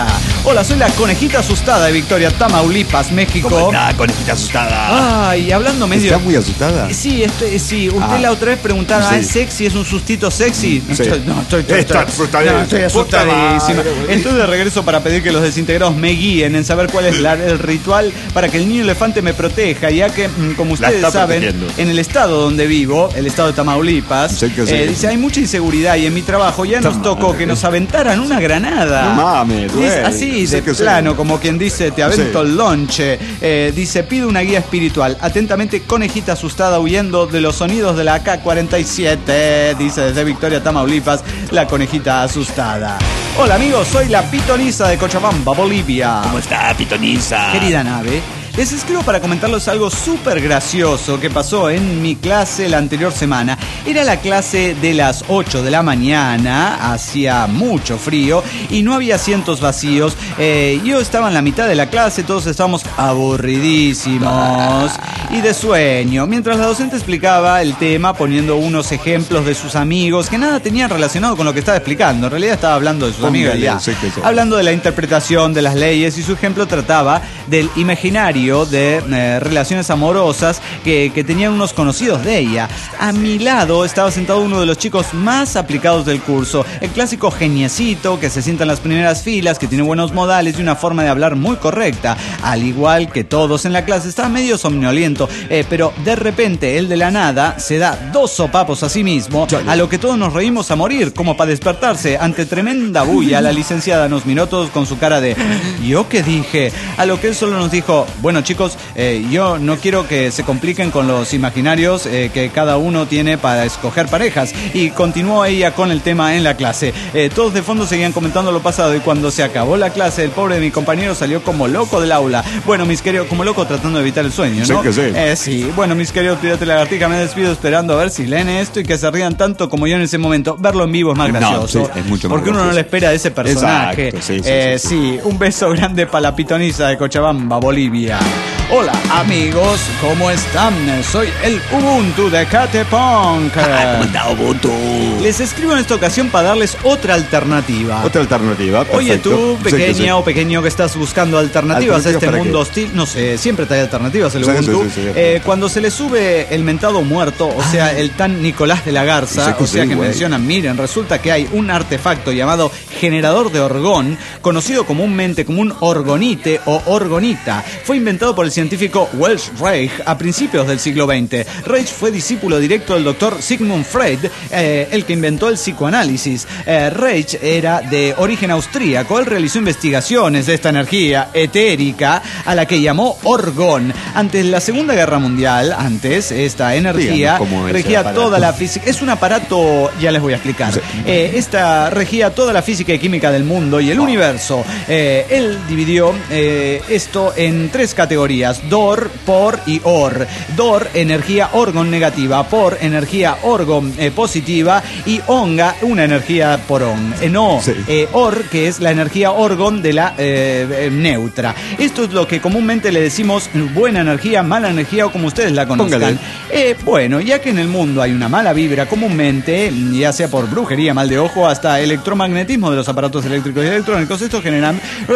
Hola, soy la conejita asustada de Victoria, Tamaulipas, México. ¿Cómo está, conejita asustada? Ay, hablando medio... ¿Está muy asustada? Sí, este, sí. Usted Ah. la otra vez preguntaba, Sí. ¿es sexy? ¿Es un sustito sexy? Sí. Estoy- no, estoy, estoy, Está estoy- asustadísima. no, estoy Puta asustadísima. madre, güey. Estoy de regreso para pedir que los desintegrados me guíen en saber cuál es la- el ritual para que el niño elefante me proteja, ya que, mm, como La ustedes está saben, protegiendo. en el estado donde vivo, el estado de Tamaulipas, Sí que sí. eh, dice, hay mucha inseguridad y en mi trabajo ya nos tocó madre. que nos aventaran una granada. No mames, güey. Es así, Sí de que sí. plano, como quien dice, te avento Sí. el lonche. Eh, dice, pido una guía espiritual. Atentamente, conejita asustada huyendo de los sonidos de la A K cuarenta y siete. Dice desde Victoria, Tamaulipas, la conejita asustada. Hola amigos, soy la pitonisa de Cochabamba, Bolivia. ¿Cómo está, pitoniza? Querida nave, les escribo para comentarles algo súper gracioso que pasó en mi clase la anterior semana. Era la clase de las ocho de la mañana, hacía mucho frío y no había asientos vacíos. Eh, yo estaba en la mitad de la clase, todos estábamos aburridísimos y de sueño, mientras la docente explicaba el tema poniendo unos ejemplos de sus amigos que nada tenían relacionado con lo que estaba explicando. En realidad estaba hablando de sus amigos Póngale, ya. sí que sí. Hablando de la interpretación de las leyes y su ejemplo trataba del imaginario de eh, relaciones amorosas que, que tenían unos conocidos de ella. A mi lado estaba sentado uno de los chicos más aplicados del curso, el clásico geniecito que se sienta en las primeras filas, que tiene buenos modales y una forma de hablar muy correcta. Al igual que todos en la clase, estaba medio somnoliento, eh, pero de repente él de la nada se da dos sopapos a sí mismo, a lo que todos nos reímos a morir, como para despertarse. Ante tremenda bulla, la licenciada nos miró todos con su cara de ¿yo qué dije? A lo que él solo nos dijo, bueno chicos, eh, yo no quiero que se compliquen con los imaginarios eh, que cada uno tiene para escoger parejas. Y continuó ella con el tema en la clase. Eh, todos de fondo seguían comentando lo pasado y cuando se acabó la clase, el pobre de mi compañero salió como loco del aula. Bueno, mis queridos, como loco tratando de evitar el sueño, ¿no? Sí que sí. Eh, sí. Bueno, mis queridos Pirate Lagartija, me despido esperando a ver si leen esto y que se rían tanto como yo en ese momento. Verlo en vivo es más No, gracioso. sí, es mucho más porque uno no gracioso. le espera de ese personaje. Exacto, sí, sí, Eh, sí, sí, un beso grande para la pitoniza de Cochabamba, Bolivia. Hola amigos, ¿cómo están? Soy el Ubuntu de Catepunk. Ah, ¿cómo está, Ubuntu? Les escribo en esta ocasión para darles otra alternativa. Otra alternativa. Oye, perfecto. tú, Sí, pequeña que sí. o pequeño que estás buscando alternativas, ¿Alternativas a este para mundo qué? hostil, no sé, siempre trae alternativas el Sí, sí, Ubuntu. sí, sí, sí. Eh, cuando se le sube el mentado muerto, o sea, el tan Nicolás de la Garza, Sí, que o sea sí, que güey. mencionan, miren, resulta que hay un artefacto llamado generador de orgón, conocido comúnmente como un orgonite o orgonita. Fue inventado por el científico Welsh Reich a principios del siglo veinte. Reich fue discípulo directo del doctor Sigmund Freud, eh, el que inventó el psicoanálisis. Eh, Reich era de origen austríaco. Él realizó investigaciones de esta energía etérica a la que llamó orgón. Antes la Segunda Guerra Mundial, antes esta energía Díganos cómo es ese regía aparato. toda la física. Es un aparato, ya les voy a explicar. Sí. Eh, esta regía toda la física y química del mundo y el universo. Eh, él dividió eh, esto en tres categorías: Dor, Por y Or. Dor, energía orgón negativa; Por, energía orgón eh, positiva; y Onga, una energía porón. Eh, no, Sí. eh, Or, que es la energía orgón de la eh, eh, neutra. Esto es lo que comúnmente le decimos buena energía, mala energía o como ustedes la conozcan. Póngale. Eh, bueno, ya que en el mundo hay una mala vibra comúnmente, ya sea por brujería, mal de ojo, hasta electromagnetismo de los aparatos eléctricos y electrónicos, esto genera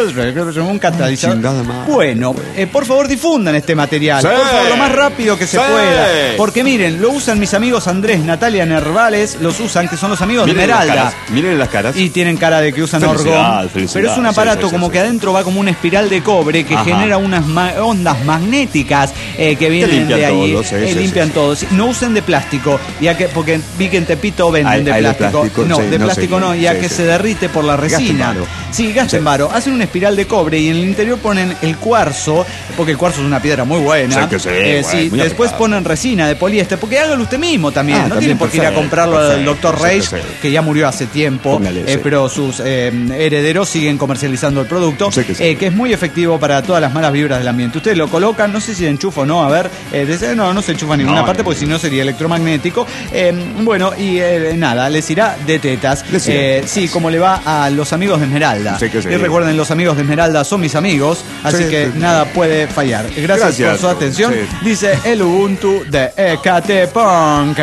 un catalizador. Chingada madre. Bueno, eh, por favor difundan este material, Sí. por favor, lo más rápido que se Sí. pueda. Porque miren, lo usan mis amigos Andrés, Natalia Nervales, los usan, que son los amigos Miren de las Esmeralda. caras, Miren las caras. Y tienen cara de que usan Felicidad, orgón. felicidad. Pero es un aparato Sí, sí, como sí, que sí. adentro va como una espiral de cobre que Ajá. genera unas ma- ondas magnéticas eh, que vienen limpian de ahí. todo, sí, eh, sí, limpian sí. todo. Sí, no usen de plástico, ya que porque vi que en Tepito venden Hay- de, hay de plástico. plástico, No, sí, de no plástico sé. no, ya Sí, que sí. se derrite por la Gasten resina. varo. Sí, gasten Sí. varo. Hacen una espiral de cobre y en el interior ponen el cuarzo, porque el cuarzo es una piedra muy buena. Sí, que sí, Eh, güey, sí, muy después aplicado. ponen resina de poliéster, porque hágalo usted mismo también. Ah, no también, tienen por qué ir a perfecto, comprarlo al perfecto, doctor sí, Reich, sí. que ya murió hace tiempo, Póngale, eh, sí. pero sus eh, herederos siguen comercializando el producto, Sí, que sí. eh, que es muy efectivo para todas las malas vibras del ambiente. Ustedes lo colocan, no sé si de enchufa o no, a ver, eh, de- no, no se enchufa en ninguna No, parte, no, porque no. si no sería electromagnético. Eh, bueno, y eh, nada, les irá de tetas. Les irá de Eh, sí, como le va a los amigos de Esmeralda. Sí, que sí. Y recuerden, los amigos de Esmeralda son mis amigos, así Sí, que sí. nada puede fallar. Gracias, Gracias, por su atención. sí. Dice el Ubuntu de Ecatepunk.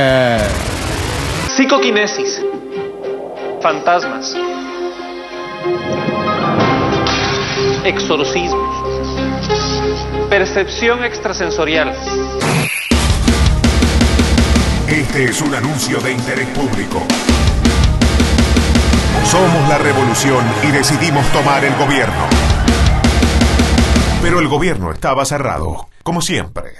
Psicoquinesis. Fantasmas. exorcismos, percepción extrasensorial. Este es un anuncio de interés público. Somos la revolución y decidimos tomar el gobierno. Pero el gobierno estaba cerrado, como siempre.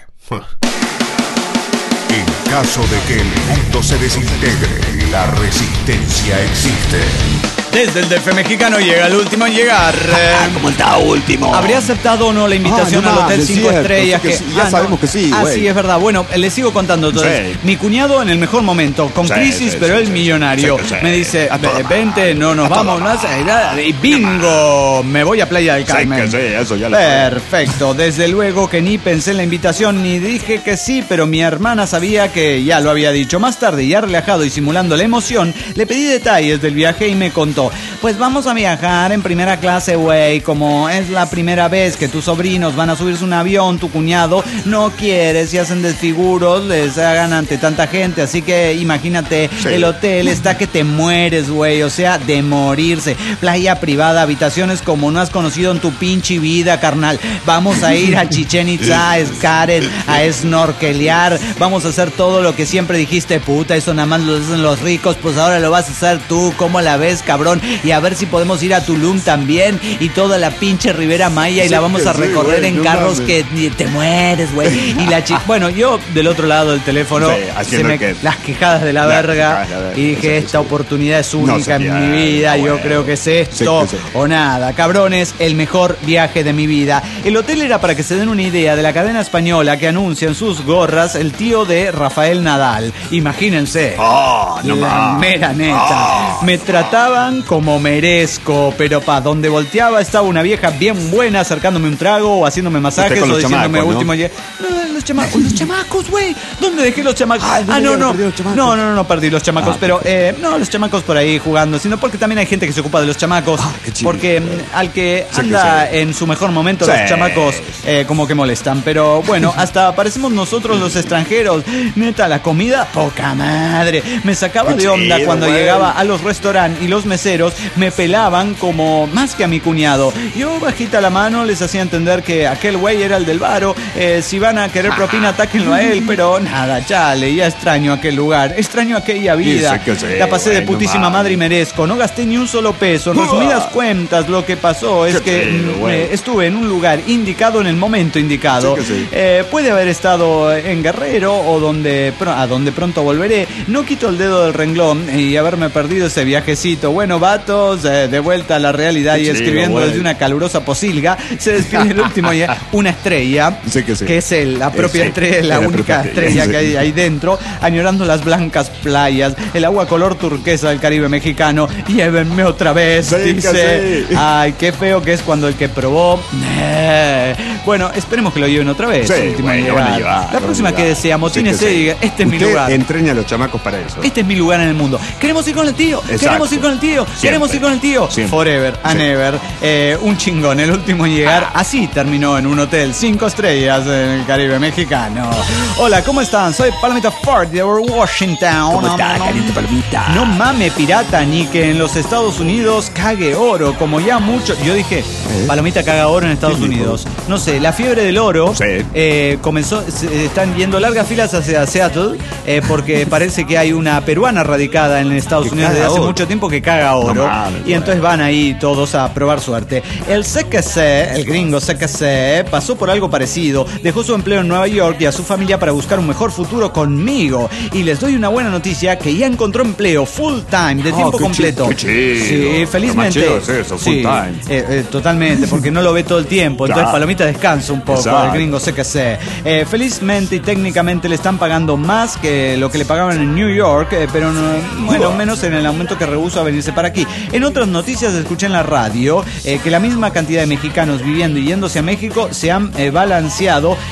En caso de que el mundo se desintegre, la resistencia existe. Desde el D F mexicano llega el último en llegar. Ah, ¿cómo está último? ¿Habría aceptado o no la invitación Ah, no al Hotel mames, cinco cierto, Estrellas? que Que, sí, ya ah, sabemos no. que sí, Ah, güey. sí, es verdad. Bueno, les sigo contando. Entonces, Sí. mi cuñado en el mejor momento, con Sí, crisis, sí, pero sí, él sí, millonario, sí, sí. me dice, A toda vente, madre, no nos a toda vamos, no madre. hace nada. Y bingo, me voy a Playa del Sí, Carmen. que sí, eso ya lo Perfecto, desde luego que ni pensé en la invitación ni dije que sí, pero mi hermana sabía que ya lo había dicho. Más tarde, ya relajado y simulando la emoción, le pedí detalles del viaje y me contó, pues vamos a viajar en primera clase, güey, como es la primera vez que tus sobrinos van a subirse a un avión, tu cuñado no quiere, si hacen desfiguros, les hagan ante tanta gente, así que imagínate, Sí. el hotel está que te mueres, güey, o sea, de morirse, playa privada, habitaciones como no has conocido en tu pinche vida, carnal, vamos a ir a Chichén Itzá, a Xcaret, a snorkelear, vamos a hacer todo lo que siempre dijiste, puta, eso nada más lo hacen los ricos, pues ahora lo vas a hacer tú, ¿cómo la ves, cabrón? Y a ver si podemos ir a Tulum también y toda la pinche Ribera Maya y Sí, la vamos que a sí, recorrer güey, en no carros mames. que ni te mueres, güey. Y la chica, bueno, yo del otro lado del teléfono, Sí, se haciendo me- que- las quejadas de la Las verga quejadas de la verga, y dije, sí, esta sí. oportunidad es No única se en mi pierde, vida, yo bueno. creo que es esto Sí, que sí. o nada. Cabrones, el mejor viaje de mi vida. El hotel era, para que se den una idea, de la cadena española que anuncia en sus gorras el tío de Rafael Nadal. Imagínense. Oh, no La más. mera neta. Oh, Me trataban como merezco, pero pa' donde volteaba estaba una vieja bien buena acercándome un trago o haciéndome masajes Usted con o los diciéndome chamacos, ¿no? último. ye- No, los chamacos, los chamacos, güey. ¿Dónde dejé los chamacos? Ah, ¿dónde Ah, no, había no. perdido los chamacos? No, no, no, no perdí los chamacos, Ah, pero eh, no, los chamacos por ahí jugando, sino porque también hay gente que se ocupa de los chamacos. Ah, qué chido. Porque mm, al que Sí, anda que sí. en su mejor momento, Sí. los chamacos eh, como que molestan. Pero bueno, hasta parecemos nosotros los extranjeros. Neta, la comida, poca madre. Me sacaba Qué de onda chido, cuando güey. llegaba a los restaurantes y los meseros me pelaban como más que a mi cuñado. Yo bajita la mano les hacía entender que aquel güey era el del varo. Eh, si van a querer propina, atáquenlo a él. Pero nada, chale, ya extraño aquel lugar. Extraño aquella vida. Sí, sé que sí, La pasé de güey, no putísima mames. madre y merezco. No gasté ni un solo peso. En resumidas cuentas, lo que pasó es Qué que chido, mm, güey. eh, estuve en un lugar indicado en el momento indicado. Sí que sí. Eh, puede haber estado en Guerrero o donde pro- a donde pronto volveré. No quito el dedo del renglón y haberme perdido ese viajecito. Bueno, vatos, eh, de vuelta a la realidad Qué y chido, escribiendo güey. desde una calurosa posilga, se despide el último ya, una estrella, Sí que sí. es el, la propia Sí, estrella, la la única propia estrella estrella, que hay sí. ahí dentro, añorando las blancas playas, el agua color turquesa del Caribe mexicano. Llévenme otra vez, Sí que dice. sí. Ay, qué feo que es cuando el que probó. Eh. Bueno, esperemos que lo lleven otra vez. Sí, último güey, en lo van a llegar. llevar, La lo próxima van a que llevar. desea, motínese Sí que y sí. diga, este es mi Usted lugar. entrena a los chamacos para eso. Este es mi lugar en el mundo. Queremos ir con el tío. Exacto. Queremos ir con el tío. Queremos ir con el tío. Siempre. Forever and Sí. ever. Eh, un chingón, el último en llegar. Así terminó en un hotel cinco estrellas en el Caribe mexicano. Hola, ¿cómo están? Soy Palomita Ford de Washington. ¿Cómo está, No, no, caliente palomita? no mame pirata ni que en los Estados Unidos cague oro, como ya mucho. Yo dije, Palomita caga oro en Estados ¿Qué dijo? Unidos. No sé, la fiebre del oro Sí. eh, comenzó, se- están viendo largas filas hacia Seattle eh, porque parece que hay una peruana radicada en Estados Que Unidos desde caga hace oro. mucho tiempo que caga oro. No mames, y entonces van ahí todos a probar suerte. El C K C, el gringo C K C, pasó por algo parecido. Dejó su empleo en Nueva York y a su familia para buscar un mejor futuro conmigo. Y les doy una buena noticia, que ya encontró empleo full time, de Oh, tiempo qué completo. chido, qué chido. Sí, felizmente. Lo más chido es eso, full Sí, time. eh, eh, totalmente, porque no lo ve todo el tiempo. Entonces Claro. Palomita descansa un poco, Exacto. el gringo C K C. Eh, felizmente y técnicamente le están pagando más que lo que le pagaban en New York, eh, pero no, bueno, menos en el aumento que rehusó a venirse para aquí. En otras noticias escuché en la radio eh, que la misma cantidad de mexicanos viviendo y yéndose a México se han eh, balanceado en cero.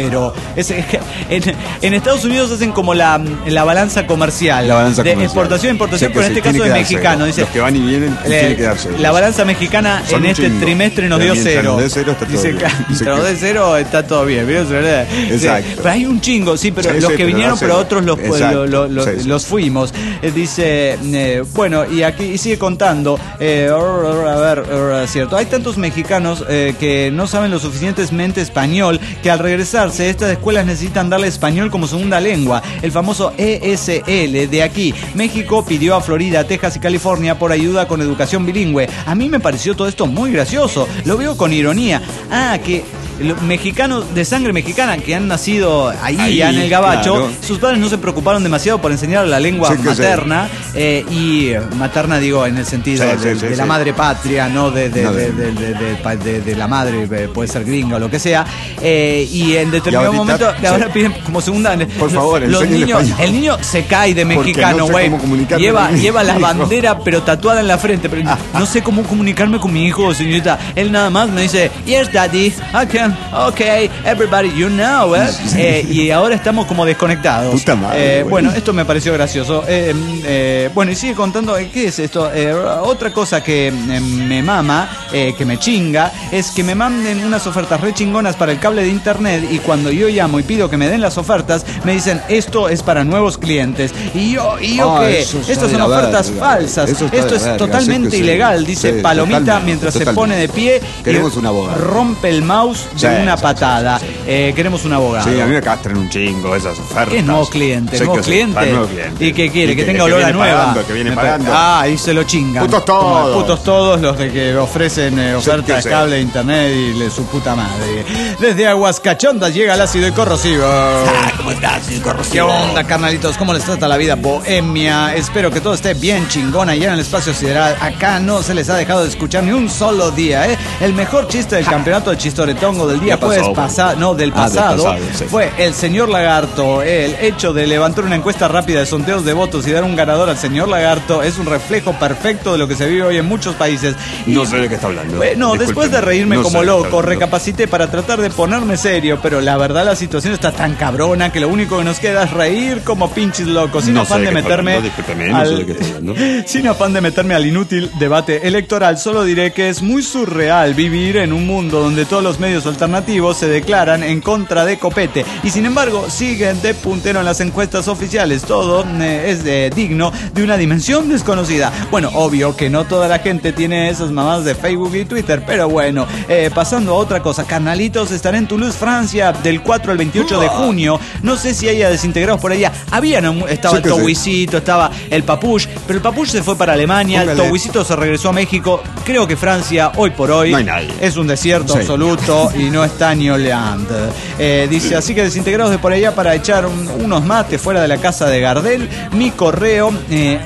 pero es, es que en, en Estados Unidos hacen como la, la balanza comercial. La balanza de comercial. exportación e importación, Sí, que pero en sí, este caso tiene es que darse, mexicano. ¿no? Dice, Los que van y vienen le, tiene que darse. la balanza mexicana Son en un este chingo. trimestre nos Pero dio mientras cero. nos dé cero, está todo Dice, bien. claro, Dice mientras nos que- dé cero está todo bien. ¿Vio? Exacto. Pero hay un chingo, sí, pero Sí, los sí, que pero vinieron, no pero sé. otros los, Exacto. lo- lo- lo- Sí, sí. los fuimos. Eh, dice, eh, bueno, y aquí y sigue contando. Eh, a ver, es cierto. Hay tantos mexicanos eh, que no saben lo suficientemente español que al regresarse estas escuelas necesitan darle español como segunda lengua. El famoso E S L de aquí. México pidió a Florida, Texas y California por ayuda con educación bilingüe. A mí me pareció todo esto muy gracioso. Lo veo con ironía. Ah, que los mexicanos de sangre mexicana que han nacido ahí, Ahí, ya en el gabacho, claro. sus padres no se preocuparon demasiado por enseñar la lengua Sí, que sí. materna eh, y eh, materna digo en el sentido Sí, de, sí, sí, de sí. la madre patria, no de, de, No, de, de- de- de- de- pa- de- de la madre, eh, puede ser gringa o lo que sea, eh, y en determinado Y ahorita, momento sí. ahora piden como segunda. Por favor, los enseñen niños, español. el niño se cae de Porque mexicano, no sé güey. cómo comunicarme lleva con mi lleva la hijo. bandera pero tatuada en la frente, pero no sé cómo comunicarme con mi hijo, señorita. Él nada más me dice, yes daddy, I can, okay, everybody, you know, eh. Eh, y ahora estamos como desconectados. Puta madre, Eh, güey. bueno, esto me pareció gracioso. Eh, eh, bueno, y sigue contando, eh, ¿qué es esto? Eh, otra cosa que eh, me mama, eh, que me chinga, es que me manden unas ofertas re chingonas para el cable de internet y cuando yo llamo y pido que me den las ofertas, me dicen, esto es para nuevos clientes. Y yo, ¿y yo Ah, qué? eso está Estas de son la ofertas verga. falsas. Eso está Esto de es la verga, totalmente sí que sí. ilegal, dice Sí, Palomita totalmente, mientras se totalmente. pone de pie Queremos y un abogado. rompe el mouse de Sí, una sí, patada. Eh, queremos un abogado. Sí, a mí me castran un chingo esas ofertas. ¿Qué es nuevo cliente? Sí, ¿Nuevo que sí, cliente? para nuevo cliente. ¿Y qué quiere? Y Que, que- tenga que olor a viene nueva. pagando, que viene Me pagando. Ah, ahí se lo chingan. Putos Como todos. Putos todos los de que ofrecen eh, Sí, ofertas que sí. de cable de internet y le su puta madre. Desde Aguas Cachondas llega el ácido y corrosivo. Ah, ¿cómo estás, ¿Qué corrosivo? onda, carnalitos? ¿Cómo les trata la vida bohemia? Espero que todo esté bien chingona allá en el espacio sideral. Acá no se les ha dejado de escuchar ni un solo día, ¿eh? El mejor chiste del campeonato de chistoretongo del día Ya pasó, jueves güey. pasado, no, del Ah, del pasado, pasado, sí. fue el señor Lagarto. El hecho de levantar una encuesta rápida de sondeos de votos y dar un ganador al señor Lagarto es un reflejo perfecto de lo que se vive hoy en muchos países. Y- No sé de qué está hablando. Bueno, después de Discúlpeme. reírme No como sé de qué está loco, hablando. recapacité para tratar de ponerme serio, pero la verdad la situación está tan cabrona que lo único que nos queda es reír como pinches locos, sin No sé afán de de qué está meterme hablando, discúlpeme, no sé de qué está hablando. sin afán de meterme al inútil debate electoral, solo diré que es muy surreal vivir en un mundo donde todos los medios alternativos se declaran en contra de Copete y sin embargo siguen de puntero en las encuestas oficiales. Todo eh, es eh, digno de una dimensión desconocida. Bueno, obvio que no toda la gente tiene esas mamadas de Facebook y Twitter, pero bueno, eh, pasando a otra cosa, carnalitos, estaré en Toulouse, Francia, del cuatro al veintiocho de junio. No sé si haya desintegrados por allá. Había, no, estaba Sí el que sí. Towisito, estaba el Papush, pero el Papush se fue para Alemania, Póngale. el Towisito se regresó a México. Creo que Francia, hoy por hoy, No hay nadie. es un desierto Sí. absoluto y no está ni Oleand. Eh, dice, así que desintegrados de por allá para echar un- unos mates fuera de la casa de Gardel. Mi correo, eh,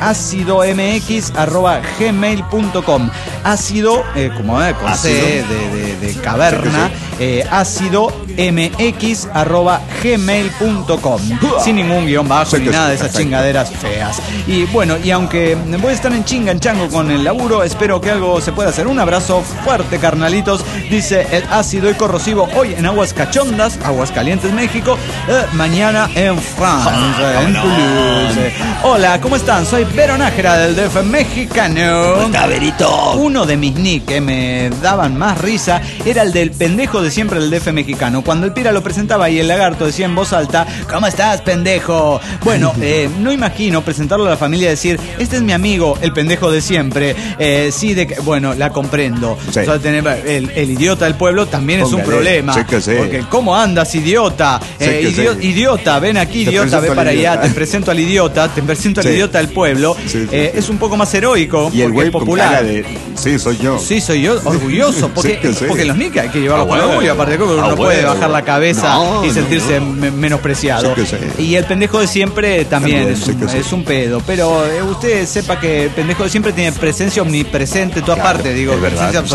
ácidomx arroba gmail punto com. Ácido, eh, como eh, con C Ácido. de, de- de caverna, eh, ácidomx arroba gmail punto com. Sin ningún guión bajo Sí ni que nada sí, de esas perfecto. chingaderas feas. Y bueno, y aunque voy a estar en chinga, en chango con el laburo, espero que algo se pueda hacer. Un abrazo fuerte, carnalitos. Dice el ácido y corrosivo hoy en Aguas Cachondas, Aguas Calientes, México. eh, mañana en Francia, en Toulouse. Hola, ¿cómo están? Soy Vero Nájera del D F mexicano. ¿Cómo está, Verito? Uno de mis nick que me daban más risa era el del pendejo de siempre del D F mexicano. Cuando el Pira lo presentaba y el Lagarto decía en voz alta, ¿cómo estás, pendejo? Bueno, eh, no imagino presentarlo a la familia y decir, este es mi amigo, el pendejo de siempre. Eh, sí, de que, bueno, la comprendo. Sí. O sea, tener el, el idiota del pueblo también es un Póngale, problema. sí que sí. Porque, ¿cómo andas, idiota? Sí Eh, que idio- sí. Idiota, ven aquí, Te idiota, ve presento al para allá, idiota. te presento al idiota, te presento al Sí. idiota del pueblo. Sí, sí, Eh, sí. Es un poco más heroico, Y el porque güey es con popular. cara de... Sí, soy yo. Sí, soy yo, orgulloso, porque, Sí que sí. porque los nick hay que llevarlos Ah, con bueno. orgullo, aparte de que uno Ah, no puede bueno. bajar la cabeza No, y no, sentirse no. me- menospreciado. Sí que sí. Y el pendejo de siempre también También, es, sí un, que sí. es un pedo, pero eh, usted sepa que el pendejo de siempre tiene presencia omnipresente en todas Claro, partes, digo, es verdad, presencia sí, absoluta. sí, sí,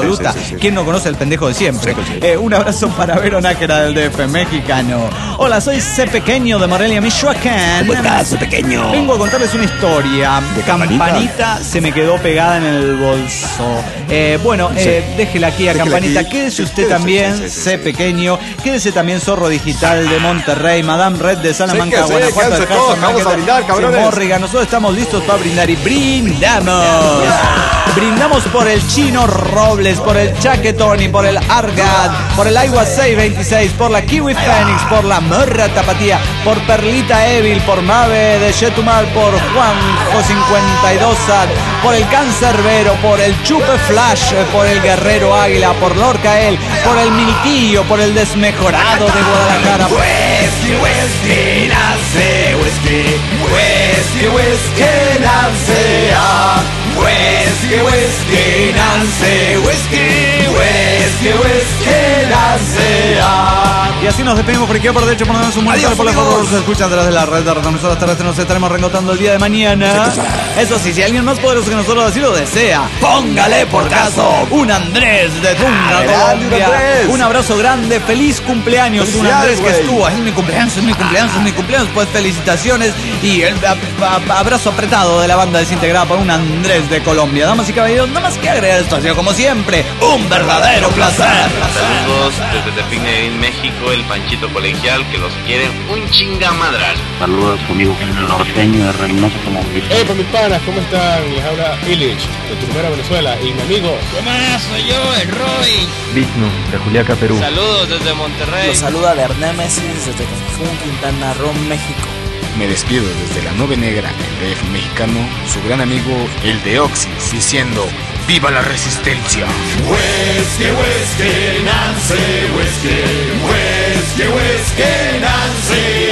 sí. ¿Quién no conoce el pendejo de siempre? Sí, sí. Eh, un abrazo para Vero Nájera del D F mexicano. Hola, soy C Pequeño de Morelia, Michoacán. ¿Cómo estás, C Pequeño? Vengo a contarles una historia. ¿De campanita? Campanita se me quedó pegada en el bolso. Eh, bueno, sí. eh, déjela aquí a déjela Campanita. Aquí. Quédese usted sí, también, sí, sí, sí, C sí. Pequeño. Quédese también Zorro Digital de Monterrey, Madame Red de Salamanca, sí, Guanajuato. Sí, todos, vamos a brindar, cabrones. Mórriga. Nosotros estamos listos para brindar y brindamos. Brindamos por el Chino Robles, por el Chaquetoni, por el Argad, por el Iowa seiscientos veintiséis, por la Kiwi Fénix, por la Morra Tapatía, por Perlita Evil, por Mave de Chetumal, por Juanjo cincuenta y dos, por el Cancerbero, por el Chupe Flash, por el Guerrero Águila, por Lorcael, por el Milquillo, por el Desmejorado de Guadalajara. Whisky, whisky, nace, whisky, whisky, whisky, nace, ah. Whisky, whisky, nace, whisky, whisky, whisky, nace, ah. Y así nos despedimos por aquí, por de hecho, por lo menos un mundial, por favor, se escuchan detrás de la red de retransmisoras terrestres. Nos estaremos reencontrando el día de mañana. Eso sí, si alguien más poderoso que nosotros así lo desea, póngale por caso un Andrés de Tunga, Colombia. Un abrazo grande, feliz cumpleaños, un Andrés que estuvo. Es mi cumpleaños, es mi cumpleaños, es mi cumpleaños. Pues felicitaciones y el abrazo apretado de la banda desintegrada por un Andrés de Colombia. Damas y caballeros, nada más que agregar, esto ha sido como siempre un verdadero placer. Saludos desde Tepine, México, el Panchito Colegial, que los quiere un chingamadral. Saludos conmigo, el norteño de Reynoso como un Hey, para mis panas, ¿cómo están? Les habla Illich, de Tucumán, Venezuela, y mi amigo. ¿Qué más? Soy yo, el Roy. Vigno, de Juliaca, Perú. Saludos desde Monterrey. Los saluda Bernémesis desde Cancún, Quintana Roo, México. Me despido desde la Nube Negra, el D F mexicano, su gran amigo, el de Oxys, diciendo ¡viva la resistencia! Whisky, whisky, Nancy, whisky, whisky, whisky, Nancy,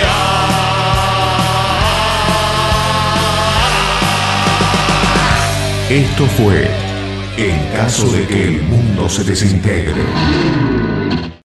ah. Esto fue En caso de que el mundo se desintegre.